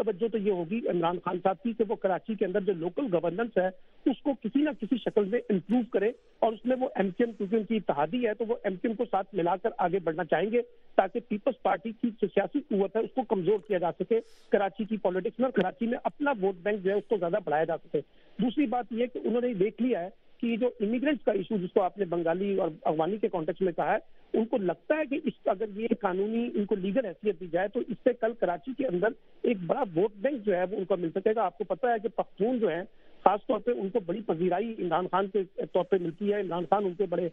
Speaker 10: توجہ تو یہ ہوگی عمران خان صاحب کی کہ وہ کراچی کے اندر جو لوکل گورننس ہے اس کو کسی نہ کسی شکل میں امپروو کرے, اور اس میں وہ ایم کیو ایم, کیونکہ ان کی اتحادی ہے تو وہ ایم کیو ایم کو ساتھ ملا کر آگے بڑھنا چاہیں گے تاکہ پیپلز پارٹی کی جو سیاسی قوت ہے اس کو کمزور کیا جا سکے کراچی کی پالیٹکس میں, اور کراچی میں اپنا ووٹ بینک جو ہے اس کو زیادہ بڑھایا جا سکے. دوسری بات یہ کہ انہوں نے دیکھ لیا ہے کہ جو امیگرینٹس کا ایشو جس کو آپ نے بنگالی اور افغانی کے کانٹیکس میں کہا ہے, ان کو لگتا ہے کہ اس اگر یہ قانونی ان کو لیگل حیثیت دی جائے تو اس سے کل کراچی کے اندر ایک بڑا ووٹ بینک جو ہے وہ ان کو مل سکے گا. آپ کو پتا ہے کہ پختون جو ہے خاص طور پہ ان کو بڑی پذیرائی عمران خان کے طور پہ ملتی ہے. عمران خان ان کے بڑے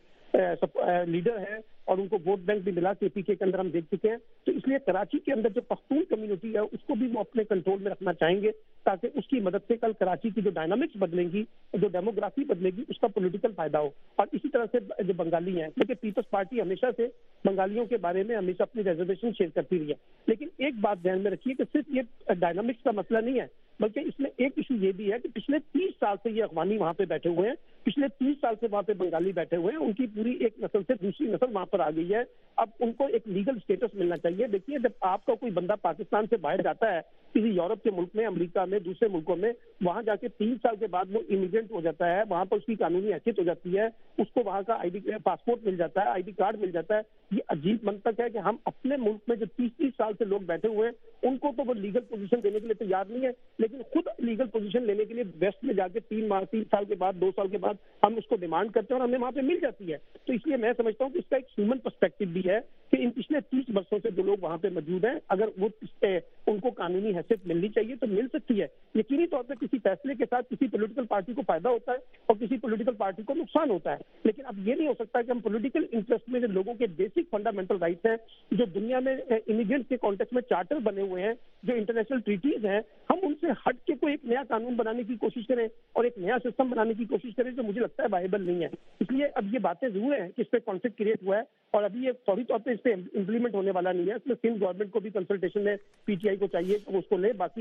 Speaker 10: لیڈر ہیں اور ان کو ووٹ بینک بھی ملا کے پی کے اندر ہم دیکھ چکے ہیں. تو اس لیے کراچی کے اندر جو پختون کمیونٹی ہے اس کو بھی وہ اپنے کنٹرول میں رکھنا چاہیں گے تاکہ اس کی مدد سے کل کراچی کی جو ڈائنامکس بدلیں گی, جو ڈیموگرافی بدلے گی, اس کا پولیٹیکل فائدہ ہو. اور اسی طرح سے جو بنگالی ہیں, کیونکہ پیپلز پارٹی ہمیشہ سے بنگالیوں کے بارے میں ہمیشہ اپنی ریزرویشن شیئر کرتی رہی ہے. لیکن ایک بات دھیان میں رکھیے کہ صرف یہ ڈائنامکس کا مسئلہ نہیں ہے, بلکہ اس میں ایک ایشو یہ بھی ہے کہ پچھلے 30 سال سے یہ افغانی وہاں پہ بیٹھے ہوئے ہیں, پچھلے 30 سال سے وہاں پہ بنگالی بیٹھے ہوئے ہیں. ان کی پوری ایک نسل سے دوسری نسل وہاں پر آ گئی ہے. اب ان کو ایک لیگل اسٹیٹس ملنا چاہیے. دیکھیے جب آپ کا کوئی بندہ پاکستان سے باہر جاتا ہے کسی یورپ کے ملک میں, امریکہ میں, دوسرے ملکوں میں, وہاں جا کے 3 سال کے بعد وہ امیگرینٹ ہو جاتا ہے, وہاں پر اس کی قانونی حیثیت ہو جاتی ہے, اس کو وہاں کا پاسپورٹ مل جاتا ہے, آئی ڈی کارڈ مل جاتا ہے. یہ عجیب منطق ہے کہ ہم اپنے ملک میں جو 30 سال سے لوگ بیٹھے ہوئے ہیں ان کو تو وہ لیگل پوزیشن دینے کے لیے تیار نہیں ہے, لیکن خود لیگل پوزیشن لینے کے لیے ویسٹ میں جا کے 3 سال کے بعد 2 سال کے بعد ہم اس کو ڈیمانڈ کرتے ہیں اور ہمیں وہاں پہ مل جاتی ہے. تو اس لیے میں سمجھتا ہوں کہ اس کا ایک ہیومن پرسپیکٹو بھی ہے کہ ان پچھلے 30 برسوں سے جو لوگ وہاں پہ موجود ہیں اگر وہ ان کو قانونی حیثیت ملنی چاہیے تو مل سکتی ہے. یقینی طور پہ کسی فیصلے کے ساتھ کسی پولیٹیکل پارٹی کو فائدہ ہوتا ہے اور کسی پولیٹیکل پارٹی کو نقصان ہوتا ہے, لیکن اب یہ نہیں ہو سکتا کہ ہم پولیٹیکل انٹرسٹ میں جو لوگوں کے بیسک فنڈامنٹل رائٹس ہیں جو دنیا میں امیگرینٹ کے کانٹیکس میں چارٹر بنے ہوئے ہیں, جو انٹرنیشنل ٹریٹیز ہیں, ہم ان سے ہٹ کے کوئی ایک نیا قانون بنانے کی کوشش کریں اور ایک نیا سسٹم بنانے کی کوشش کریں جو مجھے لگتا ہے وائبل نہیں ہے. اس لیے اب یہ باتیں ضرور ہیں کہ اس پہ کانفلکٹ کریٹ ہوا ہے اور ابھی یہ فوری طور پہ اس پہ امپلیمنٹ ہونے والا نہیں ہے. اس میں سندھ گورنمنٹ کو بھی کنسلٹیشن میں پی ٹی آئی کو چاہیے کہ وہ اس کو لے, باقی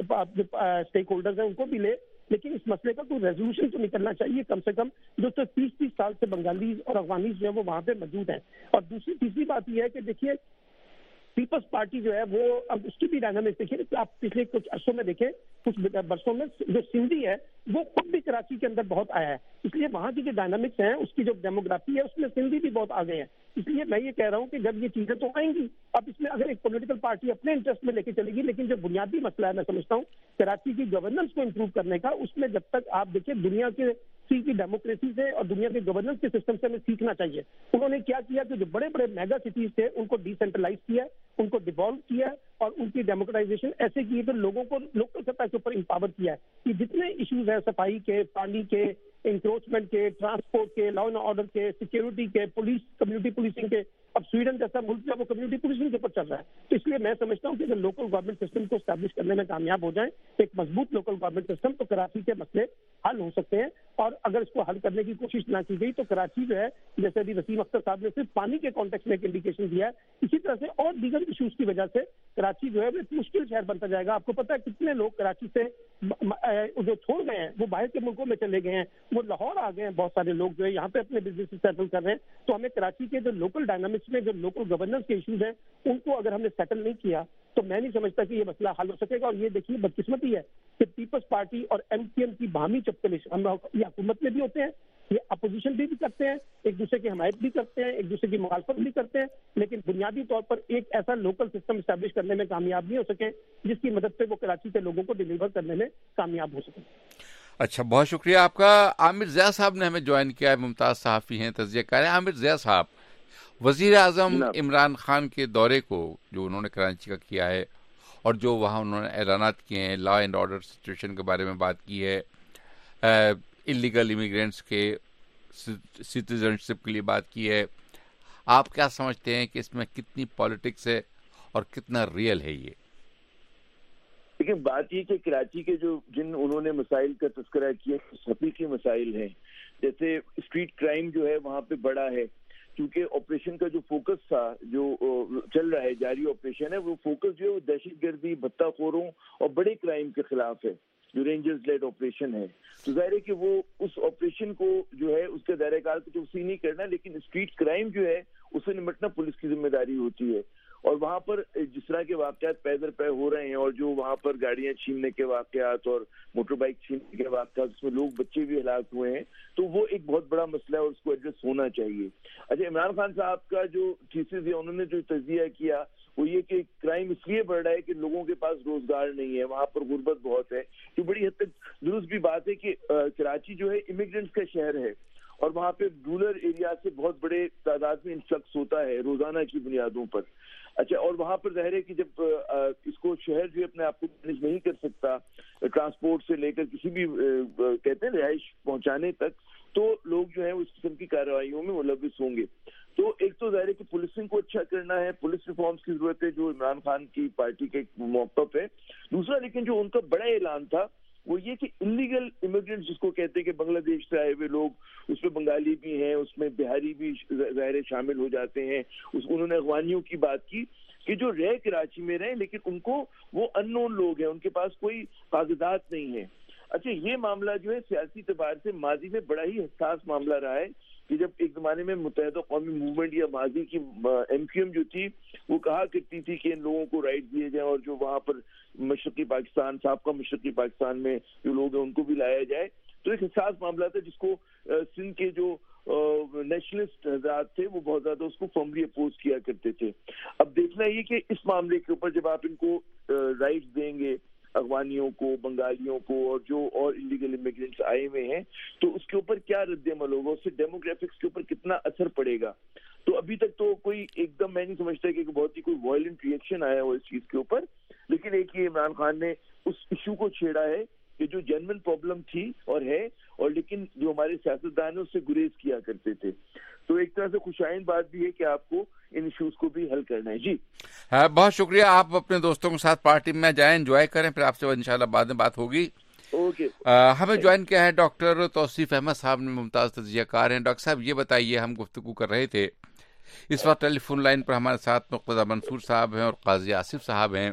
Speaker 10: اسٹیک ہولڈرز ہیں ان کو بھی لے, لیکن اس مسئلے کا کوئی ریزولوشن تو نکلنا چاہیے کم سے کم جو 30 سال سے بنگالی اور افغانی جو ہے وہ وہاں پہ موجود ہیں. اور تیسری بات یہ ہے کہ دیکھیے پیپلز پارٹی جو ہے وہ اب اس کی بھی ڈائنامکس دیکھیے, آپ پچھلے کچھ عرصوں میں دیکھیں, کچھ برسوں میں جو سندھی ہے وہ خود بھی کراچی کے اندر بہت آیا ہے, اس لیے وہاں کی جو ڈائنامکس ہیں اس کی جو ڈیموگرافی ہے اس میں سندھی بھی بہت آگے ہیں. اس لیے میں یہ کہہ رہا ہوں کہ جب یہ چیزیں تو آئیں گی, اب اس میں اگر ایک پولیٹیکل پارٹی اپنے انٹرسٹ میں لے کے چلے گی, لیکن جو بنیادی مسئلہ ہے میں سمجھتا ہوں کراچی کی گورننس کو امپروو کرنے کا, اس میں جب تک آپ دیکھیں دنیا کے کی ڈیموکریسی سے اور دنیا کے گورننس کے سسٹم سے ہمیں سیکھنا چاہیے. انہوں نے کیا کیا کہ جو بڑے بڑے میگا سٹیز تھے ان کو ڈی سینٹرلائز کیا, ان کو ڈیوالو کیا اور ان کی ڈیموکرائزیشن ایسے کی کہ لوگوں کو لوکل سطح کے اوپر امپاور کیا ہے کہ جتنے ایشوز ہیں صفائی کے, پانی کے, انکروچمنٹ کے, ٹرانسپورٹ کے, لا اینڈ آرڈر کے, سیکورٹی کے, پولیس کمیونٹی پولیسنگ کے, اب سویڈن جیسا ملک جو ہے وہ کمیونٹی پولیسنگ کے اوپر چل رہا ہے. تو اس لیے میں سمجھتا ہوں کہ اگر لوکل گورنمنٹ سسٹم کو اسٹیبلش کرنے میں کامیاب ہو جائیں, ایک مضبوط لوکل گورنمنٹ سسٹم, تو کراچی کے مسئلے حل ہو سکتے ہیں. اور اگر اس کو حل کرنے کی کوشش نہ کی گئی تو کراچی جو ہے, جیسے ابھی وسیم اختر صاحب نے صرف پانی کے کانٹیکس میں ایک انڈیکیشن دیا ہے, اسی طرح سے اور دیگر ایشوز کی وجہ سے کراچی جو ہے وہ مشکل شہر بنتا جائے گا. آپ کو پتا ہے کتنے لوگ کراچی سے جو چھوڑ گئے ہیں وہ باہر کے ملکوں میں چلے گئے ہیں, وہ لاہور آ گئے ہیں, بہت سارے لوگ جو ہے یہاں پہ اپنے بزنس سیٹل کر رہے ہیں. تو ہمیں کراچی کے جو لوکل ڈائنامکس میں جو لوکل گورننس کے ایشوز ہیں ان کو اگر ہم نے سیٹل نہیں کیا تو میں نہیں سمجھتا کہ یہ مسئلہ حل ہو سکے گا. اور یہ دیکھیے بدقسمتی ہے کہ پیپلز پارٹی اور ایم کیو ایم کی باہمی چپکلش, ہم یہ حکومت میں بھی ہوتے ہیں, یہ اپوزیشن بھی کرتے ہیں, ایک دوسرے کی حمایت بھی کرتے ہیں, ایک دوسرے کی مخالفت بھی کرتے ہیں, لیکن بنیادی طور پر ایک ایسا لوکل سسٹم اسٹیبلش کرنے میں کامیاب نہیں ہو سکے جس کی مدد سے وہ کراچی کے لوگوں کو ڈیلیور کرنے میں کامیاب ہو سکے.
Speaker 2: اچھا, بہت شکریہ آپ کا. عامر ضیاء صاحب نے ہمیں جوائن کیا ہے, ممتاز صحافی ہیں, تجزیہ کار ہیں. عامر ضیاء صاحب, وزیر اعظم عمران خان کے دورے کو جو انہوں نے کراچی کا کیا ہے اور جو وہاں انہوں نے اعلانات کیے ہیں, لا اینڈ آرڈر سچویشن کے بارے میں بات کی ہے, انلیگل امیگرینٹس کے سٹیزن شپ کے لیے بات کی ہے, آپ کیا سمجھتے ہیں کہ اس میں کتنی پالیٹکس ہے اور کتنا ریئل ہے یہ؟
Speaker 11: لیکن بات یہ کہ کراچی کے جن انہوں نے مسائل کا تذکرہ کیا حقیقی مسائل ہیں, جیسے اسٹریٹ کرائم جو ہے وہاں پہ بڑا ہے, کیونکہ آپریشن کا جو فوکس تھا جو چل رہا ہے, جاری آپریشن ہے, وہ فوکس جو ہے وہ دہشت گردی, بھتہ خوروں اور بڑے کرائم کے خلاف ہے, جو رینجرز لیڈ آپریشن ہے. تو ظاہر ہے کہ وہ اس آپریشن کو جو ہے اس کے دائرہ کار کو توسیع نہیں کرنا, لیکن اسٹریٹ کرائم جو ہے اس سے نمٹنا پولیس کی ذمہ داری ہوتی ہے. اور وہاں پر جس طرح کے واقعات پے در پے ہو رہے ہیں اور جو وہاں پر گاڑیاں چھیننے کے واقعات اور موٹر بائک چھیننے کے واقعات اس میں لوگ بچے بھی ہلاک ہوئے ہیں, تو وہ ایک بہت بڑا مسئلہ ہے اور اس کو ایڈریس ہونا چاہیے. اچھا, عمران خان صاحب کا جو تھیسس ہے انہوں نے جو تجزیہ کیا وہ یہ کہ کرائم اس لیے بڑھ رہا ہے کہ لوگوں کے پاس روزگار نہیں ہے, وہاں پر غربت بہت ہے. جو بڑی حد تک درست بھی بات ہے کہ کراچی جو ہے امیگرینٹس کا شہر ہے اور وہاں پہ رورل ایریا سے بہت بڑے تعداد میں انفلکس ہوتا ہے روزانہ کی بنیادوں پر. اچھا, اور وہاں پر ظاہر ہے کہ جب اس کو شہر جو اپنے آپ کو مینیج نہیں کر سکتا ٹرانسپورٹ سے لے کر کسی بھی کہتے ہیں رہائش پہنچانے تک, تو لوگ جو ہے اس قسم کی کارروائیوں میں ملوث ہوں گے. تو ایک تو ظاہر ہے کہ پولیسنگ کو اچھا کرنا ہے, پولیس ریفارمز کی ضرورت ہے جو عمران خان کی پارٹی کے موقف ہے. دوسرا لیکن جو ان کا بڑا اعلان تھا وہ یہ کہ انلیگل امیگرینٹس جس کو کہتے ہیں کہ بنگلہ دیش سے آئے ہوئے لوگ, اس میں بنگالی بھی ہیں, اس میں بہاری بھی ظاہر شامل ہو جاتے ہیں. انہوں نے اغوانیوں کی بات کی کہ جو رہ کراچی میں رہے لیکن ان کو وہ ان نون لوگ ہیں, ان کے پاس کوئی کاغذات نہیں ہیں. اچھا, یہ معاملہ جو ہے سیاسی اعتبار سے ماضی میں بڑا ہی حساس معاملہ رہا ہے کہ جب ایک زمانے میں متحدہ قومی موومنٹ یا ماضی کی MQM جو تھی وہ کہا کرتی تھی کہ ان لوگوں کو رائٹ دیے جائیں اور جو وہاں پر مشرقی پاکستان سابقہ مشرقی پاکستان میں جو لوگ ہیں ان کو بھی لایا جائے. تو ایک حساس معاملہ تھا جس کو سندھ کے جو نیشنلسٹ حضرات تھے وہ بہت زیادہ اس کو فارملی اپوز کیا کرتے تھے. اب دیکھنا یہ کہ اس معاملے کے اوپر جب آپ ان کو رائٹس دیں گے اغوانیوں کو, بنگالیوں کو اور جو اور انلیگل امیگرینٹس آئے ہوئے ہیں, تو اس کے اوپر کیا رد عمل ہوگا, اس سے ڈیموگرافکس کے اوپر کتنا اثر پڑے گا. تو ابھی تک تو کوئی ایک دم میں نہیں سمجھتا کہ بہت ہی کوئی وائلنٹ ریئیکشن آیا ہو اس چیز کے اوپر, لیکن ایک یہ عمران خان نے اس ایشو کو چھیڑا ہے کہ جو جنرل پرابلم تھی اور ہے, اور لیکن جو ہمارے سیاستدان اس سے گریز کیا کرتے تھے. تو ایک طرح سے خوشائن بات بھی ہے کہ آپ کو ان ایشوز کو بھی حل کرنا ہے. جی
Speaker 2: بہت شکریہ. آپ اپنے دوستوں کے ساتھ پارٹی میں جائیں, انجوائے کریں, پھر آپ سے انشاءاللہ بعد میں بات ہوگی.
Speaker 11: اوکے.
Speaker 2: ہمیں جوائن کیا ہے ڈاکٹر توصیف احمد صاحب نے, ممتاز تجزیہ کار ہیں. ڈاکٹر صاحب یہ بتائیے, ہم گفتگو کر رہے تھے, اس وقت ٹیلی فون لائن پر ہمارے ساتھ مقتدیٰ منصور صاحب ہیں اور قاضی آصف صاحب ہیں,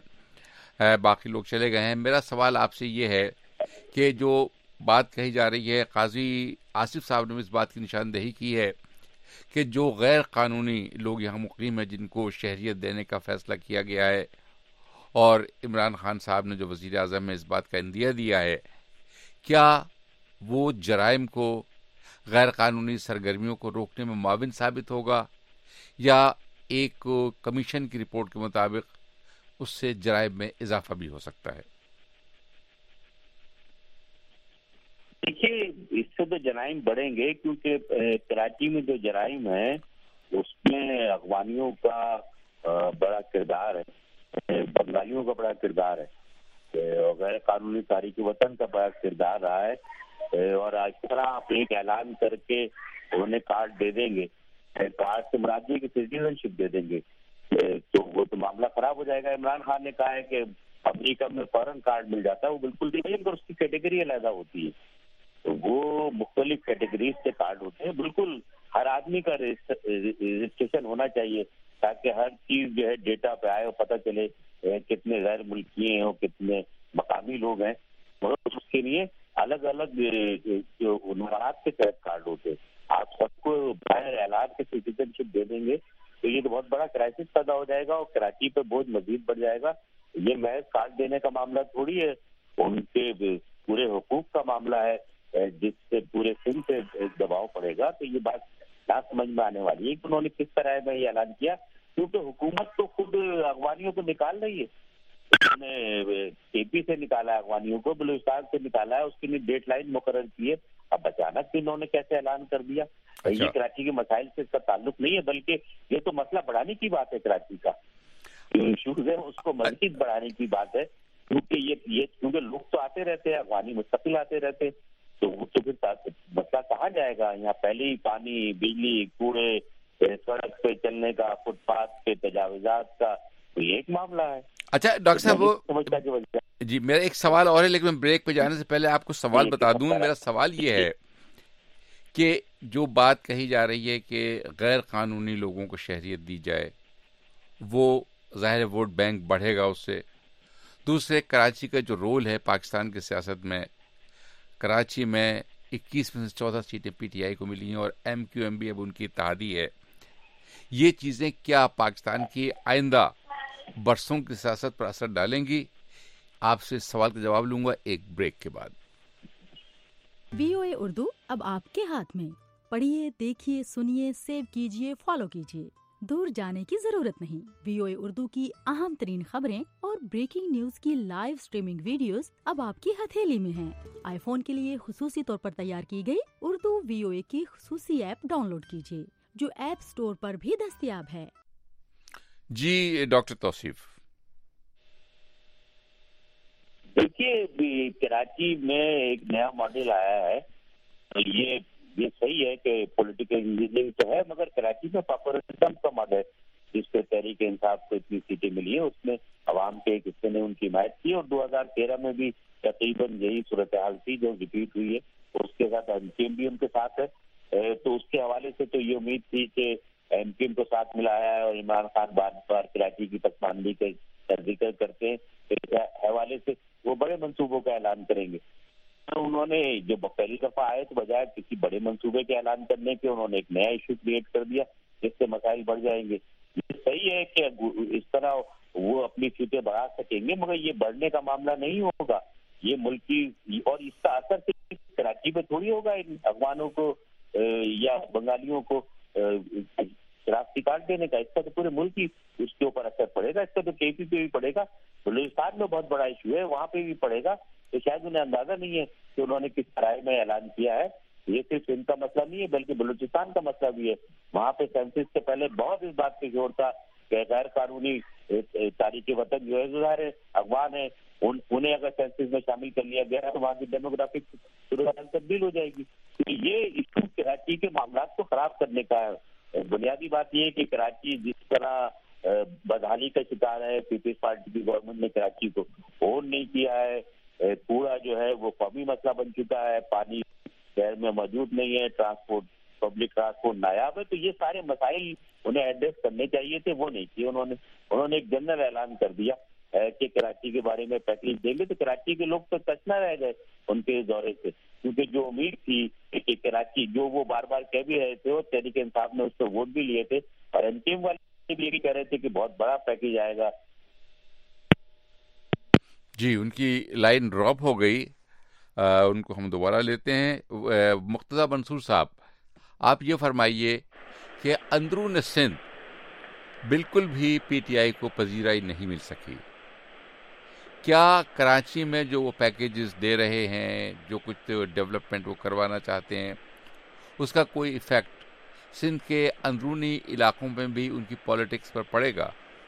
Speaker 2: باقی لوگ چلے گئے ہیں. میرا سوال آپ سے یہ ہے کہ جو بات کہی جا رہی ہے, قاضی آصف صاحب نے اس بات کی نشاندہی کی ہے کہ جو غیر قانونی لوگ یہاں مقیم ہیں جن کو شہریت دینے کا فیصلہ کیا گیا ہے, اور عمران خان صاحب نے جو وزیر اعظم میں اس بات کا عندیہ دیا ہے, کیا وہ جرائم کو, غیر قانونی سرگرمیوں کو روکنے میں معاون ثابت ہوگا, یا ایک کمیشن کی رپورٹ کے مطابق اس سے جرائم میں اضافہ بھی ہو سکتا ہے؟
Speaker 6: دیکھیے, اس سے تو جرائم بڑھیں گے کیونکہ کراچی میں جو جرائم ہے اس میں اغوانیوں کا بڑا کردار ہے, بنگالیوں کا بڑا کردار ہے, اور غیر قانونی تاریخ وطن کا بڑا کردار رہا ہے. اور اس طرح آپ ایک اعلان کر کے انہیں کارڈ دے دیں گے, کارڈ سے مراد کی سٹیزن شپ دے دیں گے, تو وہ تو معاملہ خراب ہو جائے گا. عمران خان نے کہا ہے کہ امریکہ میں فوراً کارڈ مل جاتا ہے, وہ بالکل نہیں, مگر اس کی کیٹیگری علیحدہ ہوتی ہے. تو وہ مختلف کیٹیگریز کے کارڈ ہوتے ہیں. بالکل ہر آدمی کا رجسٹریشن ہونا چاہیے تاکہ ہر چیز جو ہے ڈیٹا پہ آئے اور پتہ چلے کتنے غیر ملکی ہیں اور کتنے مقامی لوگ ہیں. مگر اس کے لیے الگ الگ جو عنوانات کے تحت کارڈ ہوتے ہیں. آپ سب کو بغیر اعلان کے سٹیزن شپ دے دیں گے تو یہ تو بہت بڑا کرائسس پیدا ہو جائے گا اور کراچی پہ بوجھ مزید بڑھ جائے گا. یہ محض کارڈ دینے کا معاملہ تھوڑی ہے, ان کے پورے حقوق کا معاملہ ہے جس سے پورے سندھ پہ دباؤ پڑے گا. تو یہ بات نہ سمجھ میں آنے والی ہے کہ انہوں نے کس طرح میں یہ اعلان کیا, کیونکہ حکومت تو خود اغوانیوں کو نکال رہی ہے. انہوں نے KP سے نکالا ہے اغوانیوں کو, بلوچستان سے نکالا ہے, اس کے لیے ڈیٹ لائن مقرر کی ہے. اب اچانک سے انہوں نے کیسے اعلان کر دیا؟ یہ کراچی کے مسائل سے اس کا تعلق نہیں ہے, بلکہ یہ تو مسئلہ بڑھانے کی بات ہے. کراچی کا جو ایشوز ہے اس کو مزید بڑھانے کی بات ہے, کیونکہ یہ کیونکہ لوگ تو آتے رہتے ہیں, افغانی مستقل آتے رہتے, تو پھر مسئلہ کہاں جائے گا؟ یہاں پہلے ہی پانی, بجلی, کوڑے, سڑک پہ چلنے کا, فٹ پاتھ پہ تجاوزات کا, تو یہ ایک معاملہ ہے.
Speaker 2: اچھا ڈاکٹر صاحب, جی میرا ایک سوال اور ہے, لیکن میں بریک پہ جانے سے پہلے آپ کو سوال بتا دوں. میرا سوال یہ ہے کہ جو بات کہی جا رہی ہے کہ غیر قانونی لوگوں کو شہریت دی جائے, وہ ظاہر ووٹ بینک بڑھے گا اس سے. دوسرے, کراچی کا جو رول ہے پاکستان کی سیاست میں, کراچی میں 21 میں سے 14 سیٹیں PTI کو ملی ہیں اور MQM بھی اب ان کی اتحادی ہے. یہ چیزیں کیا پاکستان کی آئندہ बरसों की सियासत पर असर डालेंगी? आपसे इस सवाल का जवाब लूंगा एक ब्रेक के बाद।
Speaker 9: VOA उर्दू अब आपके हाथ में। पढ़िए, देखिए, सुनिए, सेव कीजिए, फॉलो कीजिए। दूर जाने की जरूरत नहीं। VOA उर्दू की अहम तरीन खबरें और ब्रेकिंग न्यूज की लाइव स्ट्रीमिंग वीडियोस अब आपकी हथेली में हैं। आईफोन के लिए खुसूसी तौर पर तैयार की गई उर्दू VOA की खुसूसी ऐप डाउनलोड कीजिए, जो ऐप स्टोर पर भी दस्तयाब है।
Speaker 2: जी डॉक्टर तौसीफ।
Speaker 6: देखिए, कराची में एक नया मॉडल आया है। ये सही है कि पॉलिटिकल इंजीनियरिंग तो है, मगर कराची में पॉपुलरिज्म का मॉडल है, जिस पे तहरीक इंसाफ को इतनी सीटें मिली है, उसमें अवाम के एक हिस्से ने उनकी हिमायत की और 2013 में भी तकरीबन यही सूरत हाल थी जो रिपीट हुई है। उसके साथ एमक्यूएम भी उनके साथ है। तो उसके हवाले से तो ये उम्मीद थी कि एमक्यूएम को साथ मिलाया है और इमरान खान बार बार कराची की पसमानदी का जिक्र करते हैं, इस हवाले से वो बड़े मंसूबों का ऐलान करेंगे। तो उन्होंने जो पहली दफा आए तो बजाय किसी बड़े मंसूबे के ऐलान करने के उन्होंने एक नया इशू क्रिएट कर दिया, जिससे मसाइल बढ़ जाएंगे। ये सही है कि इस तरह वो अपनी सीटें बढ़ा सकेंगे, मगर ये बढ़ने का मामला नहीं होगा। ये मुल्क की, और इसका असर सिर्फ कराची पे थोड़ी होगा, इन अफगानों को या बंगालियों को रास्ते काट देने का। इसका तो पूरे मुल्क ही उसके ऊपर असर पड़ेगा। इसका तो केपी पे भी पड़ेगा, बलूचिस्तान में बहुत बड़ा इशू है, वहाँ पे भी पड़ेगा। तो शायद उन्हें अंदाजा नहीं है कि उन्होंने किस तरह में ऐलान किया है। ये सिर्फ इनका मसला नहीं है, बल्कि बलूचिस्तान का मसला भी है। वहाँ पे सेंसस से पहले बहुत इस बात पे जोर था कि गैर कानूनी तारीख वतन जो है ज़ाहिर है अफगान है, उन्हें अगर सेंसस में शामिल कर लिया गया तो वहाँ की डेमोग्राफिक सूरत तब्दील हो जाएगी। तो ये इशू कराची के मामला को खराब करने का है। बुनियादी बात यह है कि कराची जिस तरह बदहाली का शिकार है, पीपल्स पार्टी की गवर्नमेंट ने कराची को ओन नहीं किया है। पूरा जो है वो कौमी मसला बन चुका है। पानी शहर में मौजूद नहीं है, ट्रांसपोर्ट, पब्लिक ट्रांसपोर्ट नायाब है। तो ये सारे मसाइल उन्हें एड्रेस करने चाहिए थे, वो नहीं किए उन्होंने एक जनरल ऐलान कर दिया कि कराची के बारे में पैकेज देंगे। तो कराची के लोग तो तचना रह गए उनके दौरे से, क्योंकि जो उम्मीद थी कि कराची, जो वो बार बार कह भी रहे थे और तहरीक इंसाफ ने उस पर वोट भी लिए थे और एमक्यूएम वाले भी यही कह रहे थे कि बहुत बड़ा पैकेज आएगा।
Speaker 2: जी, उनकी लाइन ड्रॉप हो गई। उनको हम दोबारा लेते हैं। मुक्तदा मंसूर साहब, आप ये फरमाइए कि अंदरून सिंध बिल्कुल भी पीटीआई को पजीराई नहीं मिल सकी। क्या कराची में जो वो पैकेजेस दे रहे हैं, जो कुछ डेवलपमेंट वो करवाना चाहते हैं, उसका कोई इफेक्ट सिंध के अंदरूनी इलाकों में भी उनकी पॉलिटिक्स पर पड़ेगा?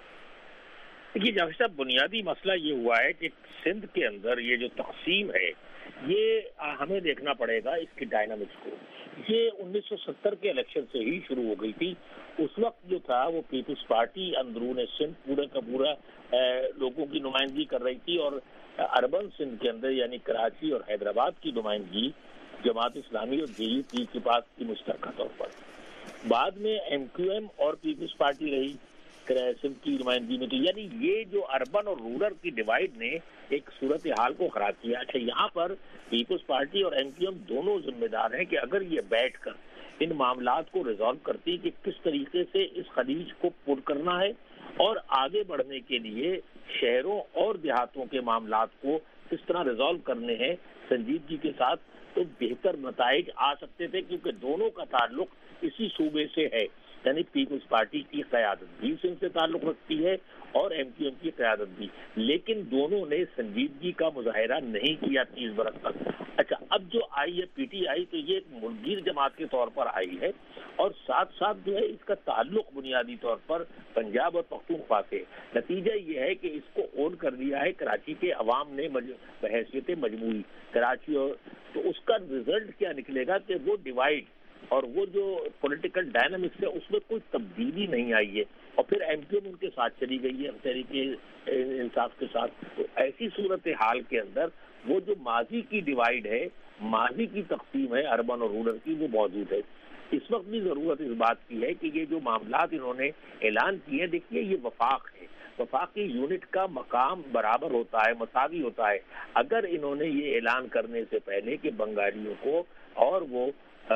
Speaker 6: देखिए जाफर साहब, बुनियादी मसला ये हुआ है कि सिंध के अंदर ये जो तकसीम है, ये हमें देखना पड़ेगा इसकी डायनामिक्स को। ये 1970 के इलेक्शन से ही शुरू हो गई थी। उस वक्त जो था वो पीपल्स पार्टी अंदरून सिंध पूरे का पूरा लोगों की नुमाइंदगी कर रही थी और अर्बन सिंध के अंदर यानी कराची और हैदराबाद की नुमाइंदगी जमात इस्लामी और JUP के पास थी मुश्तरका तौर पर। बाद में एमक्यूएम और पीपल्स पार्टी रही सिंध की नुमाइंदगी में। तो यानी ये जो अर्बन और रूरल की डिवाइड ने एक सूरत हाल को खराब किया। अच्छा, यहाँ पर पीपल्स पार्टी और एमक्यूएम दोनों जिम्मेदार हैं कि अगर ये बैठकर इन मामलात को रिजॉल्व करती कि किस तरीके से इस खलीज को पुर करना है और आगे बढ़ने के लिए शहरों और देहातों के मामलात को किस तरह रिजॉल्व करने हैं संजीदगी के साथ, तो बेहतर नताइज आ सकते थे, क्योंकि दोनों का ताल्लुक इसी सूबे से है। यानी पीपल्स पार्टी की क़यादत भी सिंध से ताल्लुक रखती है और एमक्यूएम की क़यादत भी, लेकिन दोनों ने संजीदगी का मुजाहिरा नहीं किया 30 बरस तक। अच्छा, अब जो आई है पीटीआई, तो ये एक मुलगीर जमात के तौर पर आई है और साथ साथ जो है इसका ताल्लुक बुनियादी तौर पर पंजाब और पख्तूनख्वा से। नतीजा ये है कि इसको ओन कर दिया है कराची के अवाम ने बहैसियत मजमूई कराची, और तो उसका रिजल्ट क्या निकलेगा कि वो डिवाइड और वो जो पॉलिटिकल डायनामिक्स है उसमें कोई तब्दीली नहीं आई है और फिर एमक्यूएम उनके साथ चली गई है तहरीक इंसाफ के साथ। तो ऐसी सूरत हाल के अंदर वो जो माजी की डिवाइड है, माजी की तकसीम है अर्बन और रूरल की, वो मौजूद है। इस वक्त भी जरूरत इस बात की है कि ये जो मामलात इन्होंने ऐलान किए, देखिए ये वफाक है, वफाकी यूनिट का मकाम बराबर होता है, मसावी होता है। अगर इन्होंने ये ऐलान करने से पहले कि बंगालियों को और वो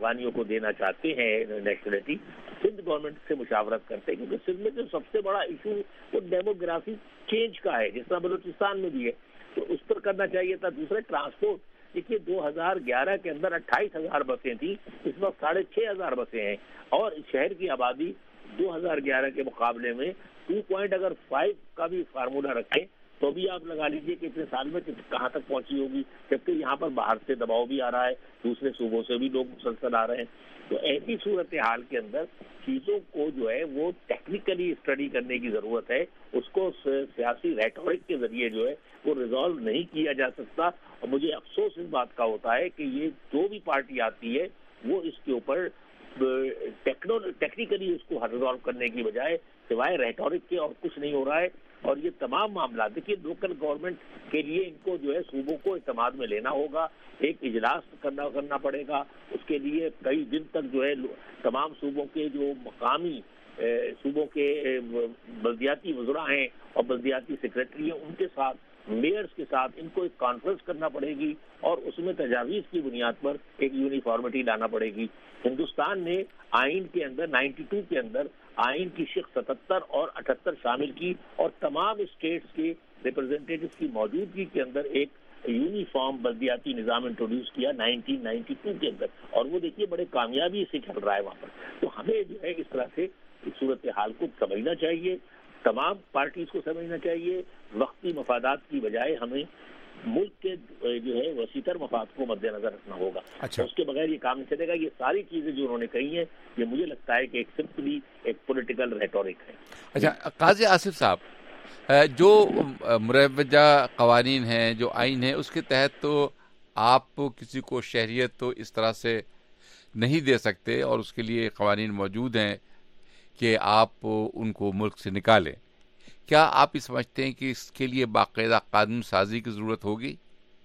Speaker 6: افغانیوں کو دینا چاہتے ہیں نیشنلٹی، سندھ گورنمنٹ سے مشاورت کرتے ہیں، کیونکہ سندھ میں جو سب سے بڑا ایشو وہ ڈیموگرافی چینج کا ہے، جس طرح بلوچستان میں بھی ہے، تو اس پر کرنا چاہیے تھا۔ دوسرے ٹرانسپورٹ، دیکھیے 2011 کے اندر 28,000 بسیں تھیں، اس وقت 6,500 بسیں ہیں، اور شہر کی آبادی 2011 کے مقابلے میں 2.5 کا بھی فارمولہ رکھیں تو بھی آپ لگا لیجئے کہ اتنے سال میں کہاں تک پہنچی ہوگی، جبکہ یہاں پر باہر سے دباؤ بھی آ رہا ہے، دوسرے صوبوں سے بھی لوگ مسلسل آ رہے ہیں۔ تو ایسی صورتحال کے اندر چیزوں کو جو ہے وہ ٹیکنیکلی اسٹڈی کرنے کی ضرورت ہے، اس کو سیاسی ریٹورک کے ذریعے جو ہے وہ ریزالو نہیں کیا جا سکتا، اور مجھے افسوس اس بات کا ہوتا ہے کہ یہ جو بھی پارٹی آتی ہے وہ اس کے اوپر ٹیکنیکلی اس کو ریزالو کرنے کی بجائے سوائے ریٹورک کے اور کچھ نہیں ہو رہا ہے۔ اور یہ تمام معاملات دیکھیے لوکل گورنمنٹ کے لیے ان کو جو ہے صوبوں کو اعتماد میں لینا ہوگا، ایک اجلاس کرنا پڑے گا، اس کے لیے کئی دن تک جو ہے تمام صوبوں کے جو مقامی صوبوں کے بلدیاتی وزراء ہیں اور بلدیاتی سیکرٹری ہیں ان کے ساتھ، میئرز کے ساتھ ان کو ایک کانفرنس کرنا پڑے گی، اور اس میں تجاویز کی بنیاد پر ایک یونیفارمٹی لانا پڑے گی۔ ہندوستان نے آئین کے اندر 92 کے اندر آئین کی شق 77 اور 78 شامل کی، اور تمام اسٹیٹس کے ریپرزینٹیٹیوز کی موجودگی کے اندر ایک یونیفارم بلدیاتی نظام انٹروڈیوس کیا 1992 کے اندر، اور وہ دیکھیے بڑے کامیابی سے چل رہا ہے وہاں پر۔ تو ہمیں جو ہے اس طرح سے صورتحال کو سمجھنا چاہیے، تمام پارٹیز کو سمجھنا چاہیے، وقتی مفادات کی بجائے ہمیں ملک کے جو ہے وسیع مفاد کو مد نظر رکھنا ہوگا۔ اس کے بغیر یہ کام نہیں چلے گا۔ یہ ساری چیزیں جو انہوں نے کہی ہیں یہ مجھے لگتا ہے کہ ایک سمپلی ایک پولیٹیکل ریٹورک ہے۔
Speaker 2: اچھا قاضی آصف صاحب، جو مروجہ قوانین ہیں، جو آئین ہے، اس کے تحت تو آپ کسی کو شہریت تو اس طرح سے نہیں دے سکتے، اور اس کے لیے قوانین موجود ہیں کہ آپ ان کو ملک سے نکالیں۔ کیا آپ یہ سمجھتے ہیں کہ اس کے لیے باقاعدہ قانون سازی کی ضرورت ہوگی؟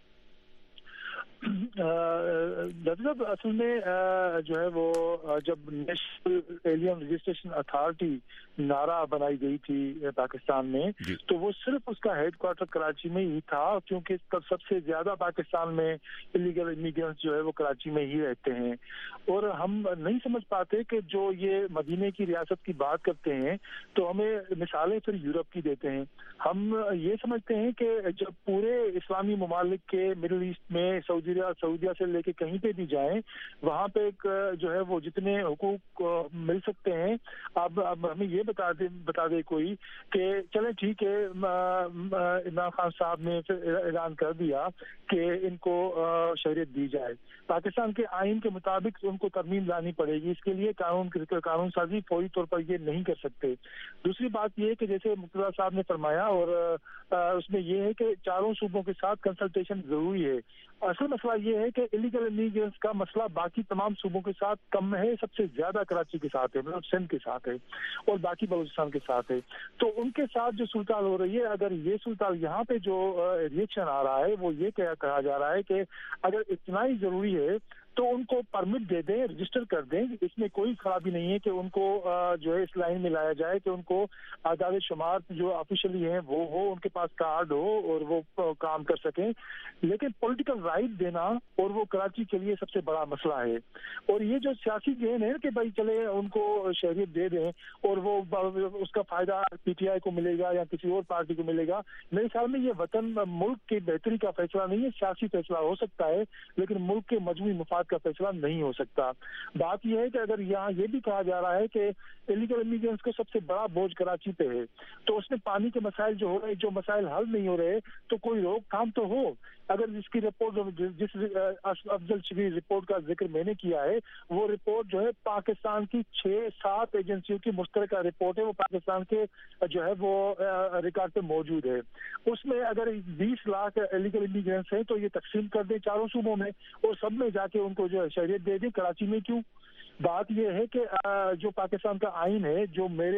Speaker 7: صاحب اصل میں جو ہے وہ جب نیشنل ایلین رجسٹریشن اتھارٹی نعرہ بنائی گئی تھی پاکستان میں، تو وہ صرف اس کا ہیڈ کوارٹر کراچی میں ہی تھا، کیونکہ سب سے زیادہ پاکستان میں الیگل امیگرینٹس جو ہے وہ کراچی میں ہی رہتے ہیں، اور ہم نہیں سمجھ پاتے کہ جو یہ مدینے کی ریاست کی بات کرتے ہیں تو ہمیں مثالیں پھر یورپ کی دیتے ہیں۔ ہم یہ سمجھتے ہیں کہ جب پورے اسلامی ممالک کے مڈل ایسٹ میں سعودیہ سے لے کے کہیں پہ بھی جائیں، وہاں پہ ایک جو ہے وہ جتنے حقوق مل سکتے ہیں، اب ہمیں یہ بتا دے کوئی کہ چلیں ٹھیک ہے، عمران خان صاحب نے اعلان کر دیا کہ ان کو شہریت دی جائے، پاکستان کے آئین کے مطابق ان کو ترمیم لانی پڑے گی، اس کے لیے قانون سازی فوری طور پر یہ نہیں کر سکتے۔ دوسری بات یہ کہ جیسے مرتضیٰ صاحب نے فرمایا، اور اس میں یہ ہے کہ چاروں صوبوں کے ساتھ کنسلٹیشن ضروری ہے۔ اصل مسئلہ یہ ہے کہ الیگل امیگرینٹس کا مسئلہ باقی تمام صوبوں کے ساتھ کم ہے، سب سے زیادہ کراچی کے ساتھ ہے، مطلب سندھ کے ساتھ ہے، اور باقی بلوچستان کے ساتھ ہے۔ تو ان کے ساتھ جو صورتحال ہو رہی ہے، اگر یہ صورتحال یہاں پہ جو ریئیکشن آ رہا ہے وہ یہ کہا جا رہا ہے کہ اگر اتنا ہی ضروری ہے تو ان کو پرمٹ دے دیں، رجسٹر کر دیں، اس میں کوئی خرابی نہیں ہے کہ ان کو جو ہے اس لائن میں لایا جائے کہ ان کو اعداد شمار جو آفیشلی ہیں وہ ہو، ان کے پاس کارڈ ہو اور وہ کام کر سکیں، لیکن پولیٹیکل رائٹ دینا اور وہ کراچی کے لیے سب سے بڑا مسئلہ ہے۔ اور یہ جو سیاسی گین ہے کہ بھائی چلے ان کو شہریت دے دیں اور وہ اس کا فائدہ پی ٹی آئی کو ملے گا یا کسی اور پارٹی کو ملے گا، میرے خیال میں یہ وطن ملک کی بہتری کا فیصلہ نہیں ہے، سیاسی فیصلہ ہو سکتا ہے لیکن ملک کے مجموعی مفاد کا فیصلہ نہیں ہو سکتا۔ بات یہ ہے کہ اگر یہاں یہ بھی کہا جا رہا ہے کہ الیگل امیگرینٹس کا سب سے بڑا بوجھ کراچی پہ ہے، تو اس میں پانی کے مسائل جو ہو رہے، جو مسائل حل نہیں ہو رہے، تو کوئی روک تھام تو ہو۔ اگر جس کی رپورٹ، جس افضل شفیع رپورٹ کا ذکر میں نے کیا ہے، وہ رپورٹ جو ہے پاکستان کی 6-7 ایجنسیوں کی مشترکہ رپورٹ ہے، وہ پاکستان کے جو ہے وہ ریکارڈ پہ موجود ہے۔ اس میں اگر 20 لاکھ الیگل امیگرینٹس ہیں تو یہ تقسیم کر دیں چاروں صوبوں میں اور سب میں جا کے ان کو جو ہے شہریت دے دیں، کراچی میں کیوں؟ بات یہ ہے کہ جو پاکستان کا آئین ہے، جو میرے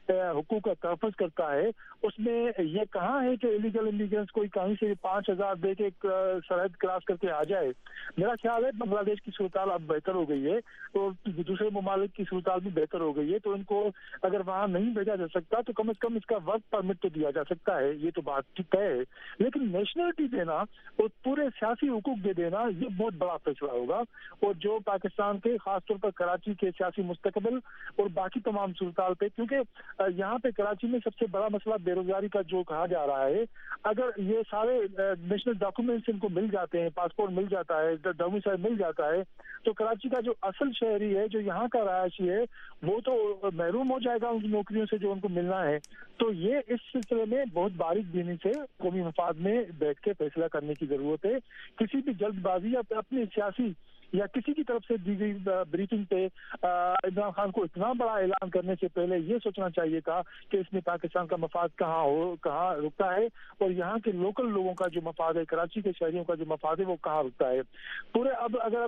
Speaker 7: حقوق کا تحفظ کرتا ہے اس میں یہ کہاں ہے کہ الیگل امیگرینٹس کوئی کہیں سے 5,000 دے کے سرحد کراس کر کے آ جائے. میرا خیال ہے بنگلہ دیش کی صورتحال اب بہتر ہو گئی ہے اور دوسرے ممالک کی صورتحال بھی بہتر ہو گئی ہے, تو ان کو اگر وہاں نہیں بھیجا جا سکتا تو کم از کم اس کا ورک پرمٹ تو دیا جا سکتا ہے, یہ تو بات طے ہے. لیکن نیشنلٹی دینا اور پورے سیاسی حقوق دے دینا یہ بہت بڑا فیصلہ ہوگا, اور جو پاکستان کے خاص طور پر کراچی کے سیاسی مستقبل اور باقی تمام صورتحال پہ, کیونکہ یہاں پہ کراچی میں سب سے بڑا مسئلہ بے روزگاری کا جو کہا جا رہا ہے, اگر یہ سارے نیشنل ڈاکومنٹس ان کو مل جاتے ہیں, پاسپورٹ مل جاتا ہے, ڈومیسائل مل جاتا ہے, تو کراچی کا جو اصل شہری ہے جو یہاں کا رہائشی ہے وہ تو محروم ہو جائے گا ان نوکریوں سے جو ان کو ملنا ہے. تو یہ اس سلسلے میں بہت باریک بینی سے قومی مفاد میں بیٹھ کے فیصلہ کرنے کی ضرورت ہے. کسی بھی جلد بازی یا اپنی سیاسی یا کسی کی طرف سے دی گئی بریفنگ پہ عمران خان کو اتنا بڑا اعلان کرنے سے پہلے یہ سوچنا چاہیے تھا کہ اس میں پاکستان کا مفاد کہاں رکتا ہے اور یہاں کے لوکل لوگوں کا جو مفاد ہے, کراچی کے شہریوں کا جو مفاد ہے وہ کہاں رکتا ہے. پورے اگر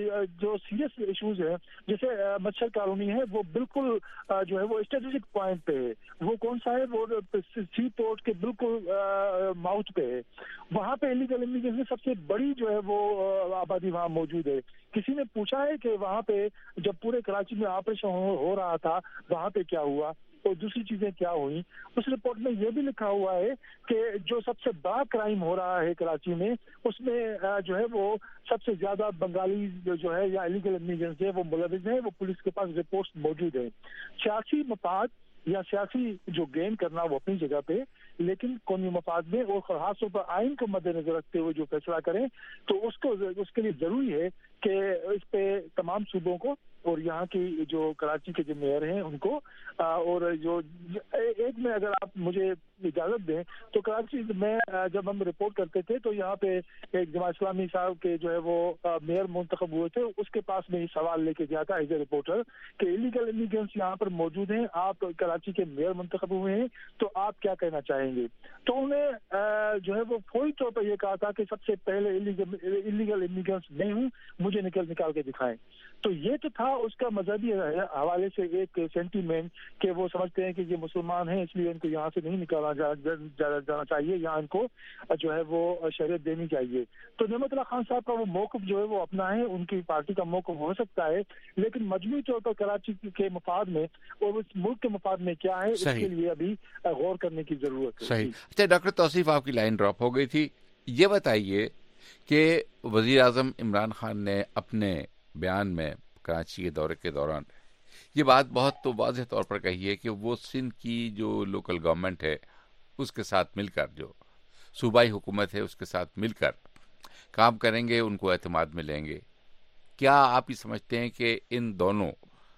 Speaker 7: جو سیریس ایشوز ہیں جیسے مچھر کالونی ہے وہ بالکل جو ہے وہ اسٹریٹجک پوائنٹ پہ ہے. وہ کون سا ہے, وہ سی پورٹ کے بالکل ماؤتھ پہ ہے. وہاں پہ الیگل امیگریشن سب سے بڑی جو ہے وہ آبادی وہاں موجود ہے. کسی نے پوچھا ہے کہ وہاں پہ جب پورے کراچی میں آپریشن ہو رہا تھا وہاں پہ کیا ہوا اور دوسری چیزیں کیا ہوئی؟ اس رپورٹ میں یہ بھی لکھا ہوا ہے کہ جو سب سے بڑا کرائم ہو رہا ہے کراچی میں اس میں جو ہے وہ سب سے زیادہ بنگالی جو ہے یا الیگل امیگرینٹس ہے وہ ملوث ہیں. وہ پولیس کے پاس رپورٹس موجود ہیں. سیاسی مفاد یا سیاسی جو گین کرنا وہ اپنی جگہ پہ, لیکن قومی مفاد میں اور خاص طور پر آئین کو مد نظر رکھتے ہوئے جو فیصلہ کریں تو اس کے لیے ضروری ہے کہ اس پہ تمام صوبوں کو اور یہاں کی جو کراچی کے جو میئر ہیں ان کو, اور جو ایک میں اگر آپ مجھے اجازت دیں تو کراچی میں جب ہم رپورٹ کرتے تھے تو یہاں پہ ایک جماعت اسلامی صاحب کے جو ہے وہ میئر منتخب ہوئے تھے, اس کے پاس میں یہ سوال لے کے گیا تھا ایز اے رپورٹر کہ الیگل امیگرینٹس یہاں پر موجود ہیں, آپ کراچی کے میئر منتخب ہوئے ہیں تو آپ کیا کہنا چاہیں گے؟ تو انہیں جو ہے وہ فوری طور پر یہ کہا تھا کہ سب سے پہلے الیگل امیگرینٹس میں ہوں, مجھے نکال کے دکھائیں. تو یہ تو تھا اس کا مذہبی حوالے سے ایک سینٹیمنٹ کہ وہ سمجھتے ہیں کہ یہ مسلمان ہیں اس لیے ان کو یہاں سے نہیں نکالا جانا چاہیے, یہاں ان کو جو ہے وہ شہریت دینی چاہیے. تو نعمت اللہ خان صاحب کا وہ موقف جو ہے وہ اپنا ہے, ان کی پارٹی کا موقف ہو سکتا ہے, لیکن مجموعی طور پر کراچی کے مفاد میں اور اس ملک کے مفاد میں کیا ہے اس کے لیے ابھی غور کرنے کی ضرورت ہے.
Speaker 2: صحیح. اچھا ڈاکٹر توصیف, آپ کی لائن ڈراپ ہو گئی تھی. یہ بتائیے کہ وزیر اعظم عمران خان نے اپنے بیان میں کراچی کے دورے کے دوران یہ بات بہت تو واضح طور پر کہی ہے کہ وہ سندھ کی جو لوکل گورنمنٹ ہے اس کے ساتھ مل کر, جو صوبائی حکومت ہے اس کے ساتھ مل کر کام کریں گے, ان کو اعتماد ملیں گے. کیا آپ یہ سمجھتے ہیں کہ ان دونوں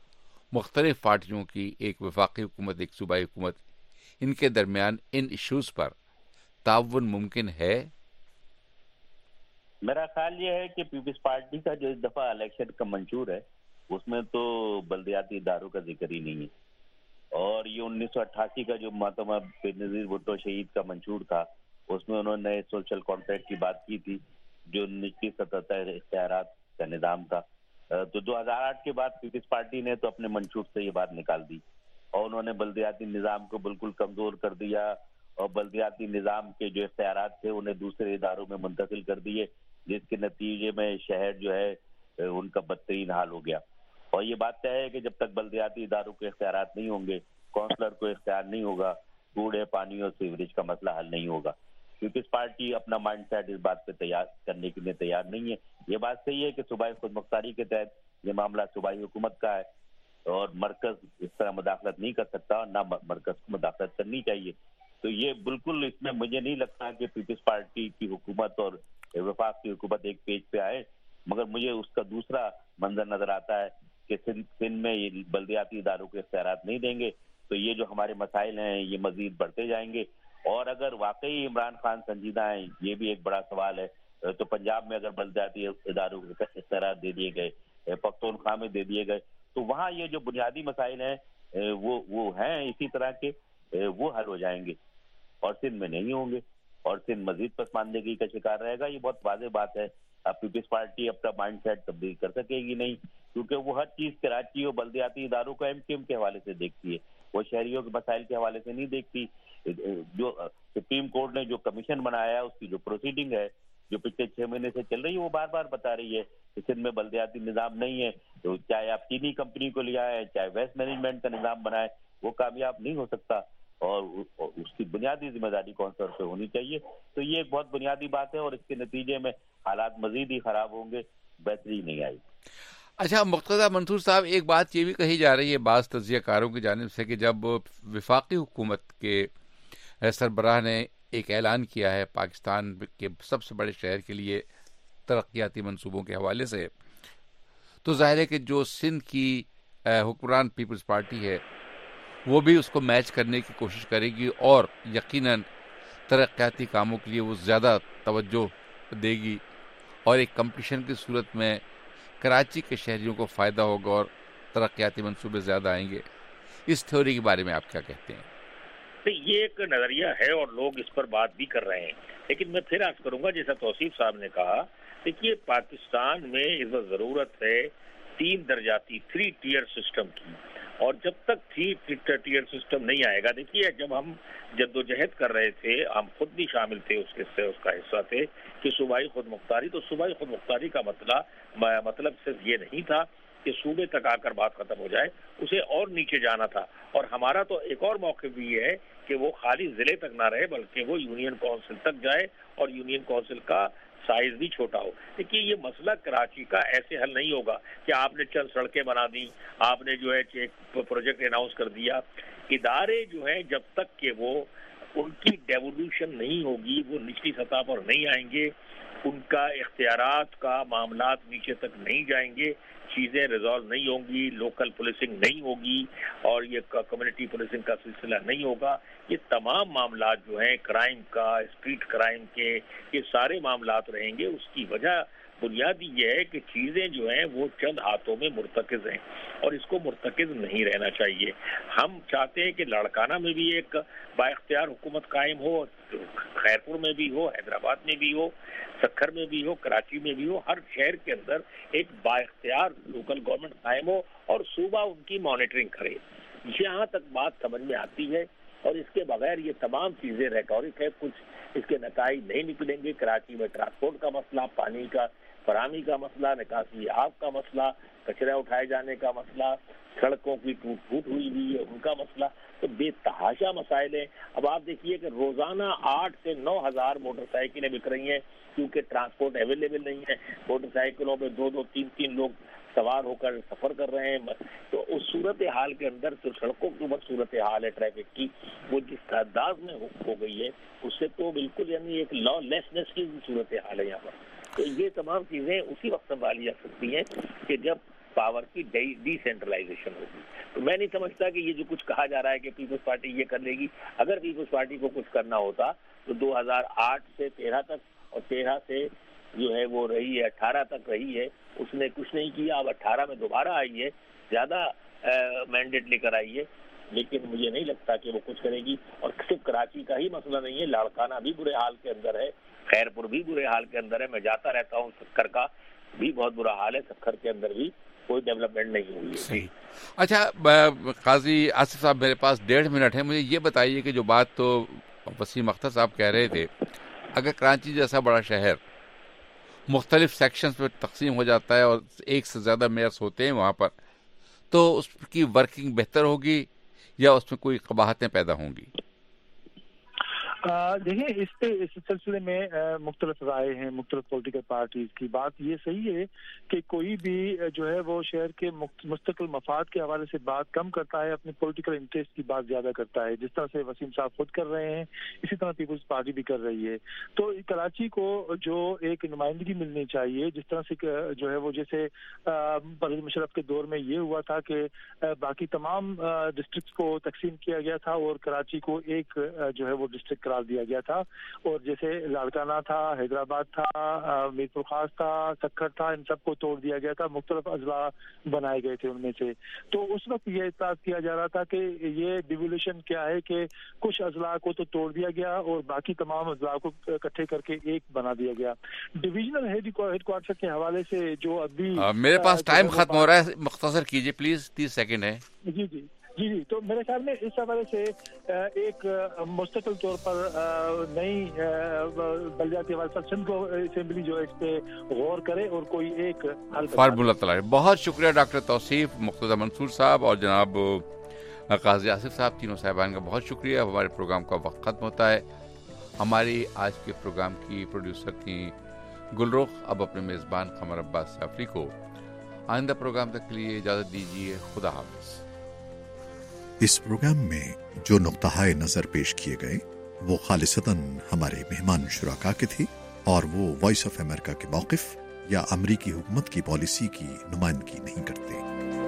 Speaker 2: مختلف پارٹیوں کی, ایک وفاقی حکومت ایک صوبائی حکومت, ان کے درمیان ان ایشوز پر تعاون ممکن ہے؟
Speaker 12: میرا خیال یہ ہے کہ پیپلز پارٹی کا جو اس دفعہ الیکشن کا منشور ہے اس میں تو بلدیاتی اداروں کا ذکر ہی نہیں ہے, اور یہ 1988 کا جو ماتما بے نظیر بھٹو شہید کا منشور تھا اس میں انہوں نے سوشل کانٹریکٹ کی بات کی تھی جو نچلی سطح تک اختیارات کا نظام تھا. تو 2008 کے بعد پیپلز پارٹی نے تو اپنے منشور سے یہ بات نکال دی اور انہوں نے بلدیاتی نظام کو بالکل کمزور کر دیا اور بلدیاتی نظام کے جو اختیارات تھے انہیں دوسرے اداروں میں منتقل کر دیے, جس کے نتیجے میں شہر جو ہے ان کا بدترین حال ہو گیا. اور یہ بات طے ہے کہ جب تک بلدیاتی اداروں کے اختیارات نہیں ہوں گے, کونسلر کو اختیار نہیں ہوگا, کوڑے پانی اور سیوریج کا مسئلہ حل نہیں ہوگا. پیپلز پارٹی اپنا مائنڈ سیٹ اس بات پہ تیار کرنے کے لیے تیار نہیں ہے. یہ بات صحیح ہے کہ صوبائی خود مختاری کے تحت یہ معاملہ صوبائی حکومت کا ہے اور مرکز اس طرح مداخلت نہیں کر سکتا اور نہ مرکز کو مداخلت کرنی چاہیے. تو یہ بالکل اس میں مجھے نہیں لگتا کہ پیپلز پارٹی کی حکومت اور وفاق کی حکومت ایک پیج پہ آئے, مگر مجھے اس کا دوسرا منظر نظر آتا ہے کہ سندھ میں یہ بلدیاتی اداروں کے اختیارات نہیں دیں گے تو یہ جو ہمارے مسائل ہیں یہ مزید بڑھتے جائیں گے. اور اگر واقعی عمران خان سنجیدہ ہیں, یہ بھی ایک بڑا سوال ہے, تو پنجاب میں اگر بلدیاتی اداروں کے اختیارات دے دیے گئے, پختونخوا میں دے دیے گئے, تو وہاں یہ جو بنیادی مسائل ہیں وہ ہیں اسی طرح کے, وہ حل ہو جائیں گے اور سندھ میں نہیں ہوں گے اور سندھ مزید پسماندگی کا شکار رہے گا. یہ بہت واضح بات ہے. اب پیپلز پارٹی اپنا مائنڈ سیٹ تبدیل کر سکے گی نہیں, کیونکہ وہ ہر چیز کراچی اور بلدیاتی اداروں کو ایم کیو ایم کے حوالے سے دیکھتی ہے. وہ شہریوں کے مسائل کے حوالے سے نہیں دیکھتی. جو سپریم کورٹ نے جو کمیشن بنایا ہے اس کی جو پروسیڈنگ ہے جو پچھلے 6 مہینے سے چل رہی ہے وہ بار بار بتا رہی ہے کہ سندھ میں بلدیاتی نظام نہیں ہے. تو چاہے آپ چینی کمپنی کو لے آئے, چاہے ویسٹ مینجمنٹ کا نظام بنائے, وہ کامیاب نہیں ہو سکتا اور اس کی بنیادی ذمہ داری کونسلر پہ ہونی چاہیے. تو یہ ایک بہت بنیادی بات ہے اور اس کے نتیجے میں حالات مزید ہی خراب ہوں گے, بہتری نہیں آئی.
Speaker 2: اچھا مرتضیٰ منصور صاحب, ایک بات یہ بھی کہی جا رہی ہے بعض تجزیہ کاروں کی جانب سے کہ جب وفاقی حکومت کے سربراہ نے ایک اعلان کیا ہے پاکستان کے سب سے بڑے شہر کے لیے ترقیاتی منصوبوں کے حوالے سے, تو ظاہر ہے کہ جو سندھ کی حکمران پیپلز پارٹی ہے وہ بھی اس کو میچ کرنے کی کوشش کرے گی اور یقیناً ترقیاتی کاموں کے لیے وہ زیادہ توجہ دے گی اور ایک کمپٹیشن کی صورت میں کراچی کے شہریوں کو فائدہ ہوگا اور ترقیاتی منصوبے زیادہ آئیں گے. اس تھیوری کے بارے میں آپ کیا کہتے ہیں؟
Speaker 6: یہ ایک نظریہ ہے اور لوگ اس پر بات بھی کر رہے ہیں, لیکن میں پھر عرض کروں گا جیسا توصیف صاحب نے کہا, دیکھیے پاکستان میں اس وقت ضرورت ہے 3 درجاتی 3 ٹیئر سسٹم کی, اور جب تک 3 ٹیئر سسٹم نہیں آئے گا, دیکھیے جب ہم جدوجہد کر رہے تھے ہم خود بھی شامل تھے اس کا حصہ تھے کہ صوبائی خود مختاری, تو صوبائی خود مختاری کا مطلب صرف یہ نہیں تھا کہ صوبے تک آ کر بات ختم ہو جائے, اسے اور نیچے جانا تھا. اور ہمارا تو ایک اور موقف بھی یہ ہے کہ وہ خالی ضلع تک نہ رہے بلکہ وہ یونین کونسل تک جائے اور یونین کونسل کا سائز بھی چھوٹا ہو. دیکھیے یہ مسئلہ کراچی کا ایسے حل نہیں ہوگا کہ آپ نے چند سڑکیں بنا دی, آپ نے جو ہے ایک پروجیکٹ اناؤنس کر دیا. ادارے جو ہیں جب تک کہ وہ ان کی ڈیولیوشن نہیں ہوگی وہ نچلی سطح پر نہیں آئیں گے, ان کا اختیارات کا معاملات نیچے تک نہیں جائیں گے, چیزیں ریزالو نہیں ہوں گی, لوکل پولیسنگ نہیں ہوگی اور یہ کمیونٹی پولیسنگ کا سلسلہ نہیں ہوگا. یہ تمام معاملات جو ہیں کرائم کا, اسٹریٹ کرائم کے, یہ سارے معاملات رہیں گے. اس کی وجہ بنیادی یہ ہے کہ چیزیں جو ہیں وہ چند ہاتھوں میں مرتکز ہیں اور اس کو مرتکز نہیں رہنا چاہیے. ہم چاہتے ہیں کہ لاڑکانہ میں بھی ایک با اختیار حکومت قائم ہو, خیرپور میں بھی ہو, حیدرآباد میں بھی ہو, سکھر میں بھی ہو, کراچی میں بھی ہو, ہر شہر کے اندر ایک با اختیار لوکل گورنمنٹ قائم ہو اور صوبہ ان کی مانیٹرنگ کرے. جہاں تک بات سمجھ میں آتی ہے اور اس کے بغیر یہ تمام چیزیں ریٹورک ہے, کچھ اس کے نتائج نہیں نکلیں گے. کراچی میں ٹرانسپورٹ کا مسئلہ, پانی کا فراہمی کا مسئلہ, نکاسی آب کا مسئلہ, کچرا اٹھائے جانے کا مسئلہ, سڑکوں کی ٹوٹ پھوٹ ہوئی ہوئی ہے ان کا مسئلہ, تو بے تحاشا مسائل ہیں. اب آپ دیکھیے کہ روزانہ 8 سے 9 ہزار موٹر سائیکلیں بک رہی ہیں کیونکہ ٹرانسپورٹ اویلیبل نہیں ہے. موٹر سائیکلوں میں 2-2, 3-3 لوگ سوار ہو کر سفر کر رہے ہیں. تو اس صورتحال کے اندر جو سڑکوں کی اوپر صورتحال ہے ٹریفک کی, وہ جس تعداد میں ہو گئی ہے اس سے تو بالکل یعنی ایک لا لیسنس کی صورتحال ہے یہاں پر. تو یہ تمام چیزیں اسی وقت سنبھالی جا سکتی ہیں کہ جب پاور کی ڈی سینٹرلائزیشن ہوگی. تو میں نہیں سمجھتا کہ یہ جو کچھ کہا جا رہا ہے کہ پیپلز پارٹی یہ کر لے گی. اگر پیپلز پارٹی کو کچھ کرنا ہوتا تو 2008 سے 13 تک اور 13 سے جو ہے وہ رہی ہے 18 تک رہی ہے, اس نے کچھ نہیں کیا. اب 18 میں دوبارہ آئی ہے, زیادہ مینڈیٹ لے کر آئی ہے, لیکن مجھے نہیں لگتا کہ وہ کچھ کرے گی. اور صرف کراچی کا ہی مسئلہ نہیں ہے, لاڑکانہ بھی برے حال کے اندر ہے, خیرپور بھی برے حال کے اندر ہے. میں جاتا رہتا ہوں, سکھر کا بھی بہت برا حال ہے, سکھر کے اندر بھی کوئی ڈیولپمنٹ نہیں ہوئی ہے.
Speaker 2: اچھا قاضی آصف صاحب, میرے پاس 1.5 منٹ ہے, مجھے یہ بتائیے کہ جو بات تو وسیم اختر صاحب کہہ رہے تھے, اگر کراچی جیسا بڑا شہر مختلف سیکشنز میں تقسیم ہو جاتا ہے اور ایک سے زیادہ میئرس ہوتے ہیں وہاں پر, تو اس کی ورکنگ بہتر ہوگی یا اس میں کوئی قباحتیں پیدا ہوں گی؟
Speaker 7: دیکھیں اس سلسلے میں مختلف رائے ہیں مختلف پولیٹیکل پارٹیز کی. بات یہ صحیح ہے کہ کوئی بھی جو ہے وہ شہر کے مستقل مفاد کے حوالے سے بات کم کرتا ہے, اپنے پولیٹیکل انٹرسٹ کی بات زیادہ کرتا ہے, جس طرح سے وسیم صاحب خود کر رہے ہیں اسی طرح پیپلز پارٹی بھی کر رہی ہے. تو کراچی کو جو ایک نمائندگی ملنی چاہیے, جس طرح سے جو ہے وہ جیسے پرویز مشرف کے دور میں یہ ہوا تھا کہ باقی تمام ڈسٹرکٹس کو تقسیم کیا گیا تھا اور کراچی کو ایک جو ہے وہ ڈسٹرکٹ قرار دیا گیا تھا, اور جیسے لاڑکانہ تھا, حیدرآباد تھا, میرپور خاص تھا, سکھر تھا, ان سب کو توڑ دیا گیا تھا, مختلف اضلاع بنائے گئے تھے ان میں سے. تو اس وقت یہ اعتراض کیا جا رہا تھا کہ یہ ڈیولیوشن کیا ہے کہ کچھ اضلاع کو تو توڑ دیا گیا اور باقی تمام اضلاع کو اکٹھے کر کے ایک بنا دیا گیا. ڈویژنل ہیڈ کوارٹر کے حوالے سے جو ابھی
Speaker 2: میرے پاس ٹائم ختم ہو رہا ہے, مختصر کیجیے پلیز, 30 سیکنڈ ہے.
Speaker 7: جی جی جی، تو میرے خیال میں اس حوالے سے ایک مستقل طور پر نئی بلدیاتی حوالہ سندھ کو اسمبلی جو اس پہ غور کرے اور کوئی ایک حل
Speaker 2: فارمولہ تلاش. بہت شکریہ ڈاکٹر توصیف، مقتدی منصور صاحب اور جناب قاضی آصف صاحب، تینوں صاحبان کا بہت شکریہ. ہمارے پروگرام کا وقت ختم ہوتا ہے. ہماری آج کے پروگرام کی پروڈیوسر تھیں گلرخ. اب اپنے میزبان قمر عباس سافری کو آئندہ پروگرام تک کے لیے اجازت دیجیے. خدا حافظ.
Speaker 13: اس پروگرام میں جو نقطہ نظر پیش کیے گئے وہ خالصتاً ہمارے مہمان شرکا کے تھے اور وہ وائس آف امریکہ کے موقف یا امریکی حکومت کی پالیسی کی نمائندگی نہیں کرتے.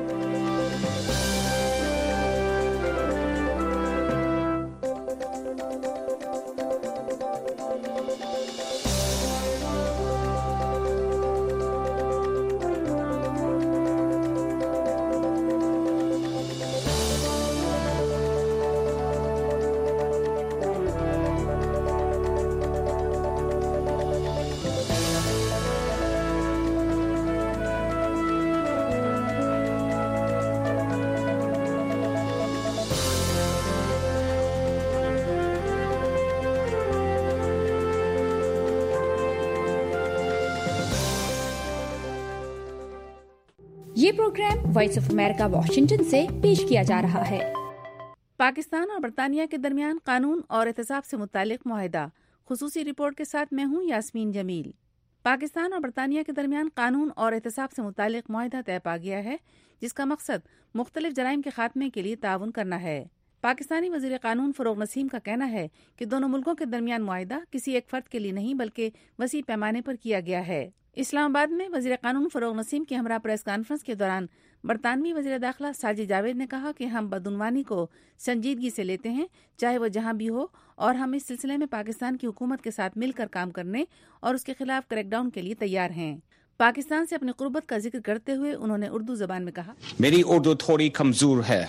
Speaker 14: یہ programme Voice of America Washington سے پیش کیا جا رہا ہے.
Speaker 15: پاکستان اور برطانیہ کے درمیان قانون اور احتساب سے متعلق معاہدہ، خصوصی رپورٹ کے ساتھ میں ہوں یاسمین جمیل. پاکستان اور برطانیہ کے درمیان قانون اور احتساب سے متعلق معاہدہ طے پا گیا ہے، جس کا مقصد مختلف جرائم کے خاتمے کے لیے تعاون کرنا ہے. پاکستانی وزیر قانون فروغ نسیم کا کہنا ہے کہ دونوں ملکوں کے درمیان معاہدہ کسی ایک فرد کے لیے نہیں بلکہ وسیع پیمانے پر کیا گیا ہے. اسلام آباد میں وزیر قانون فروغ نسیم کے ہمراہ پریس کانفرنس کے دوران برطانوی وزیر داخلہ ساجد جاوید نے کہا کہ ہم بدعنوانی کو سنجیدگی سے لیتے ہیں، چاہے وہ جہاں بھی ہو، اور ہم اس سلسلے میں پاکستان کی حکومت کے ساتھ مل کر کام کرنے اور اس کے خلاف کریک ڈاؤن کے لیے تیار ہیں. پاکستان سے اپنی قربت کا ذکر کرتے ہوئے انہوں نے اردو زبان میں کہا،
Speaker 16: میری اردو تھوڑی کمزور ہے،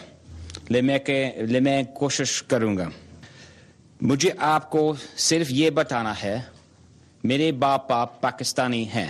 Speaker 16: میں کوشش کروں گا. مجھے آپ کو صرف یہ بتانا ہے میرے باپ پاکستانی ہیں،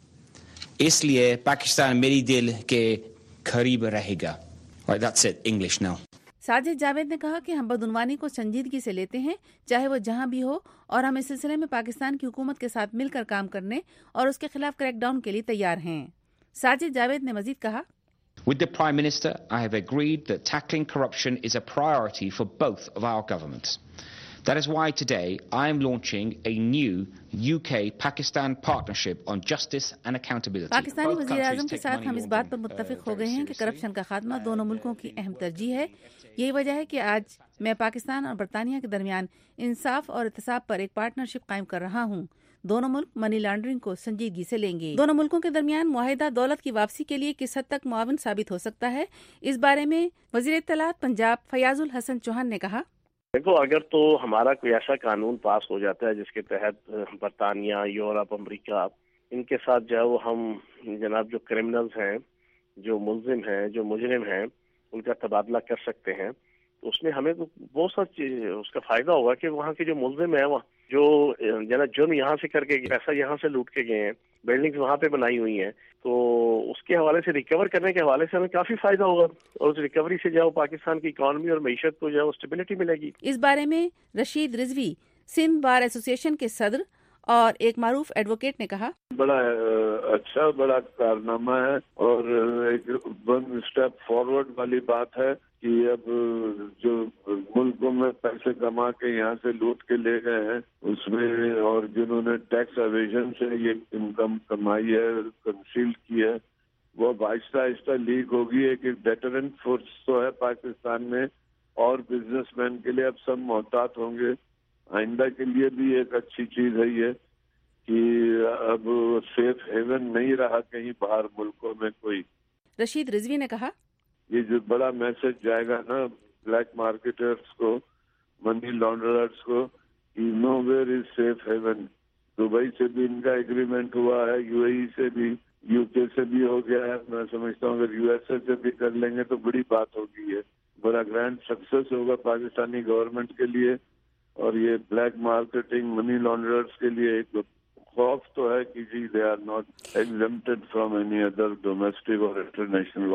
Speaker 16: اس لیے پاکستان میری دل کے قریب رہے گا. That's it, English now.
Speaker 15: Sajid Javed نے کہا کہ ہم بدعنوانی کو سنجیدگی سے لیتے ہیں، چاہے وہ جہاں بھی ہو، اور ہم اس سلسلے میں پاکستان کی حکومت کے ساتھ مل کر کام کرنے اور اس کے خلاف کریک ڈاؤن کے لیے تیار ہیں. ساجد جاوید نے مزید کہا،
Speaker 16: With the Prime Minister, I have agreed that tackling corruption is a priority for both of our governments. That is why today I am launching a new UK-Pakistan partnership on justice and accountability.
Speaker 15: Pakistani وزیر اعظم کے ساتھ ہم اس بات پر متفق ہو گئے ہیں کہ corruption کا خاتمہ دونوں ملکوں کی اہم ترجیح ہے. یہی وجہ ہے کہ آج میں پاکستان اور برطانیہ کے درمیان انصاف اور احتساب پر ایک پارٹنرشپ قائم کر رہا ہوں. دونوں ملک منی لانڈرنگ کو سنجیدگی سے لیں گے. دونوں ملکوں کے درمیان معاہدہ دولت کی واپسی کے لیے کس حد تک معاون ثابت ہو سکتا ہے، اس بارے میں وزیر اطلاعات پنجاب فیاض الحسن چوہان نے کہا،
Speaker 17: دیکھو، اگر تو ہمارا کوئی ایسا قانون پاس ہو جاتا ہے جس کے تحت برطانیہ، یورپ، امریکہ، ان کے ساتھ جو ہے وہ ہم جناب جو کرمنلز ہیں، جو ملزم ہیں، جو مجرم ہیں، ان کا تبادلہ کر سکتے ہیں، تو اس میں ہمیں تو بہت سا اس کا فائدہ ہوگا کہ وہاں کے جو ملزم ہیں، وہاں جو جناب جرم یہاں سے کر کے پیسہ یہاں سے لوٹ کے گئے ہیں، بلڈنگز وہاں پہ بنائی ہوئی ہیں، تو اس کے حوالے سے ریکور کرنے کے حوالے سے ہمیں کافی فائدہ ہوگا، اور اس ریکوری سے جو پاکستان کی اکانومی اور معیشت کو جو ہے اسٹیبلٹی ملے گی.
Speaker 15: اس بارے میں رشید رضوی، سندھ بار ایسوسی ایشن کے صدر اور ایک معروف ایڈوکیٹ نے کہا،
Speaker 18: بڑا اچھا بڑا کارنامہ ہے اور ایک ون اسٹیپ فارورڈ والی بات ہے کہ اب جو ملکوں میں پیسے کما کے یہاں سے لوٹ کے لے گئے ہیں اس میں، اور جنہوں نے ٹیکس ایویژن سے یہ انکم کمائی ہے، کنسیل کی ہے، وہ آہستہ آہستہ لیک ہوگی. ایک ڈیٹرنٹ فورس تو ہے پاکستان میں، اور بزنس مین کے لیے اب سب محتاط ہوں گے. آئندہ کے لیے بھی ایک اچھی چیز ہے یہ کہ اب سیف ہیون نہیں رہا کہیں باہر ملکوں میں کوئی.
Speaker 15: رشید رضوی نے کہا،
Speaker 18: یہ جو بڑا میسج جائے گا نا بلیک مارکیٹرز کو، منی لانڈررز کو، کہ nowhere is safe haven. Dubai سے بھی ان کا ایگریمنٹ ہوا ہے، یو اے ای سے بھی، یو کے سے بھی ہو گیا ہے. میں سمجھتا ہوں اگر یو ایس اے سے بھی کر لیں گے تو بڑی بات ہوگی. ہے بڑا گرینڈ سکسیس ہوگا پاکستانی گورنمنٹ کے لیے، اور یہ بلیک مارکیٹنگ منی لانڈررز کے لیے ایک خوف تو ہے کہ جی they are not exempted from any other domestic اور انٹرنیشنل لا.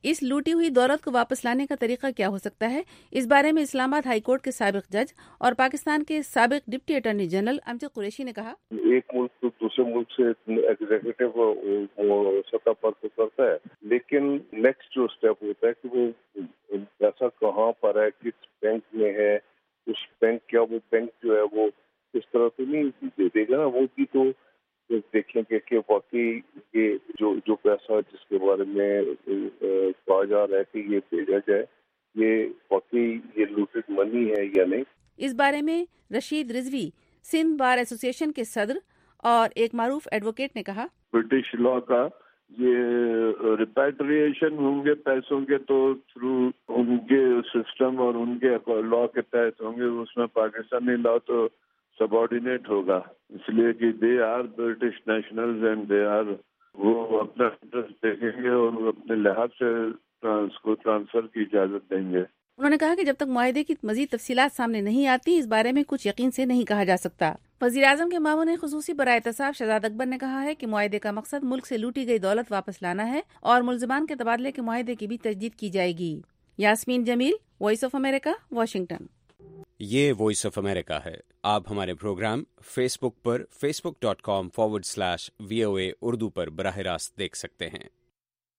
Speaker 15: اس لوٹی ہوئی دولت کو واپس لانے کا طریقہ کیا ہو سکتا ہے؟ اس بارے میں اسلام آباد ہائی کورٹ کے سابق جج اور پاکستان کے سابق deputy attorney general Amjad Qureshi نے کہا،
Speaker 18: ایک ملک تو دوسرے ملک سے ایگزیکٹو سطح پر تو کرتا ہے، لیکن نیکسٹ جو اسٹیپ ہوتا ہے کہ وہ پیسہ کہاں پر ہے، کس بینک میں ہے، اس بینک کیا وہ بینک جو ہے وہ اس طرح تو نہیں دے دے گا، وہ بھی تو دیکھیں گے کہ واقعی یہ جو پیسہ جس کے بارے میں کہا جا رہا ہے کہ یہ بھیجا جائے، یہ واقعی یہ لوٹڈ منی ہے یا نہیں۔
Speaker 15: اس بارے میں رشید رضوی سندھ بار ایسوسی ایشن کے صدر اور ایک معروف ایڈوکیٹ نے کہا،
Speaker 18: برٹش لا کا یہ ریپیٹریشن ہوں گے پیسوں کے تو تھرو ان کے سسٹم اور ان کے لا کے تحت ہوں گے، اس میں پاکستانی لا تو سبارڈینیٹ ہوگا، اس لیے کہ they are British nationals and they are, وہ اپنا انٹرسٹ دیکھیں گے اور وہ اپنے لحاظ سے اس کو ٹرانسفر کی اجازت دیں گے۔
Speaker 15: انہوں نے کہا کہ جب تک معاہدے کی مزید تفصیلات سامنے نہیں آتی اس بارے میں کچھ یقین سے نہیں کہا جا سکتا۔ وزیراعظم کے معاون خصوصی برائے احتساب شہزاد اکبر نے کہا ہے کہ معاہدے کا مقصد ملک سے لوٹی گئی دولت واپس لانا ہے اور ملزمان کے تبادلے کے معاہدے کی بھی تجدید کی جائے گی۔ Yasmeen Jamil, Voice of America, Washington.
Speaker 19: یہ وائس آف امریکہ ہے۔ آپ ہمارے پروگرام فیس بک پر facebook.com/VOA اردو پر براہ راست دیکھ سکتے ہیں۔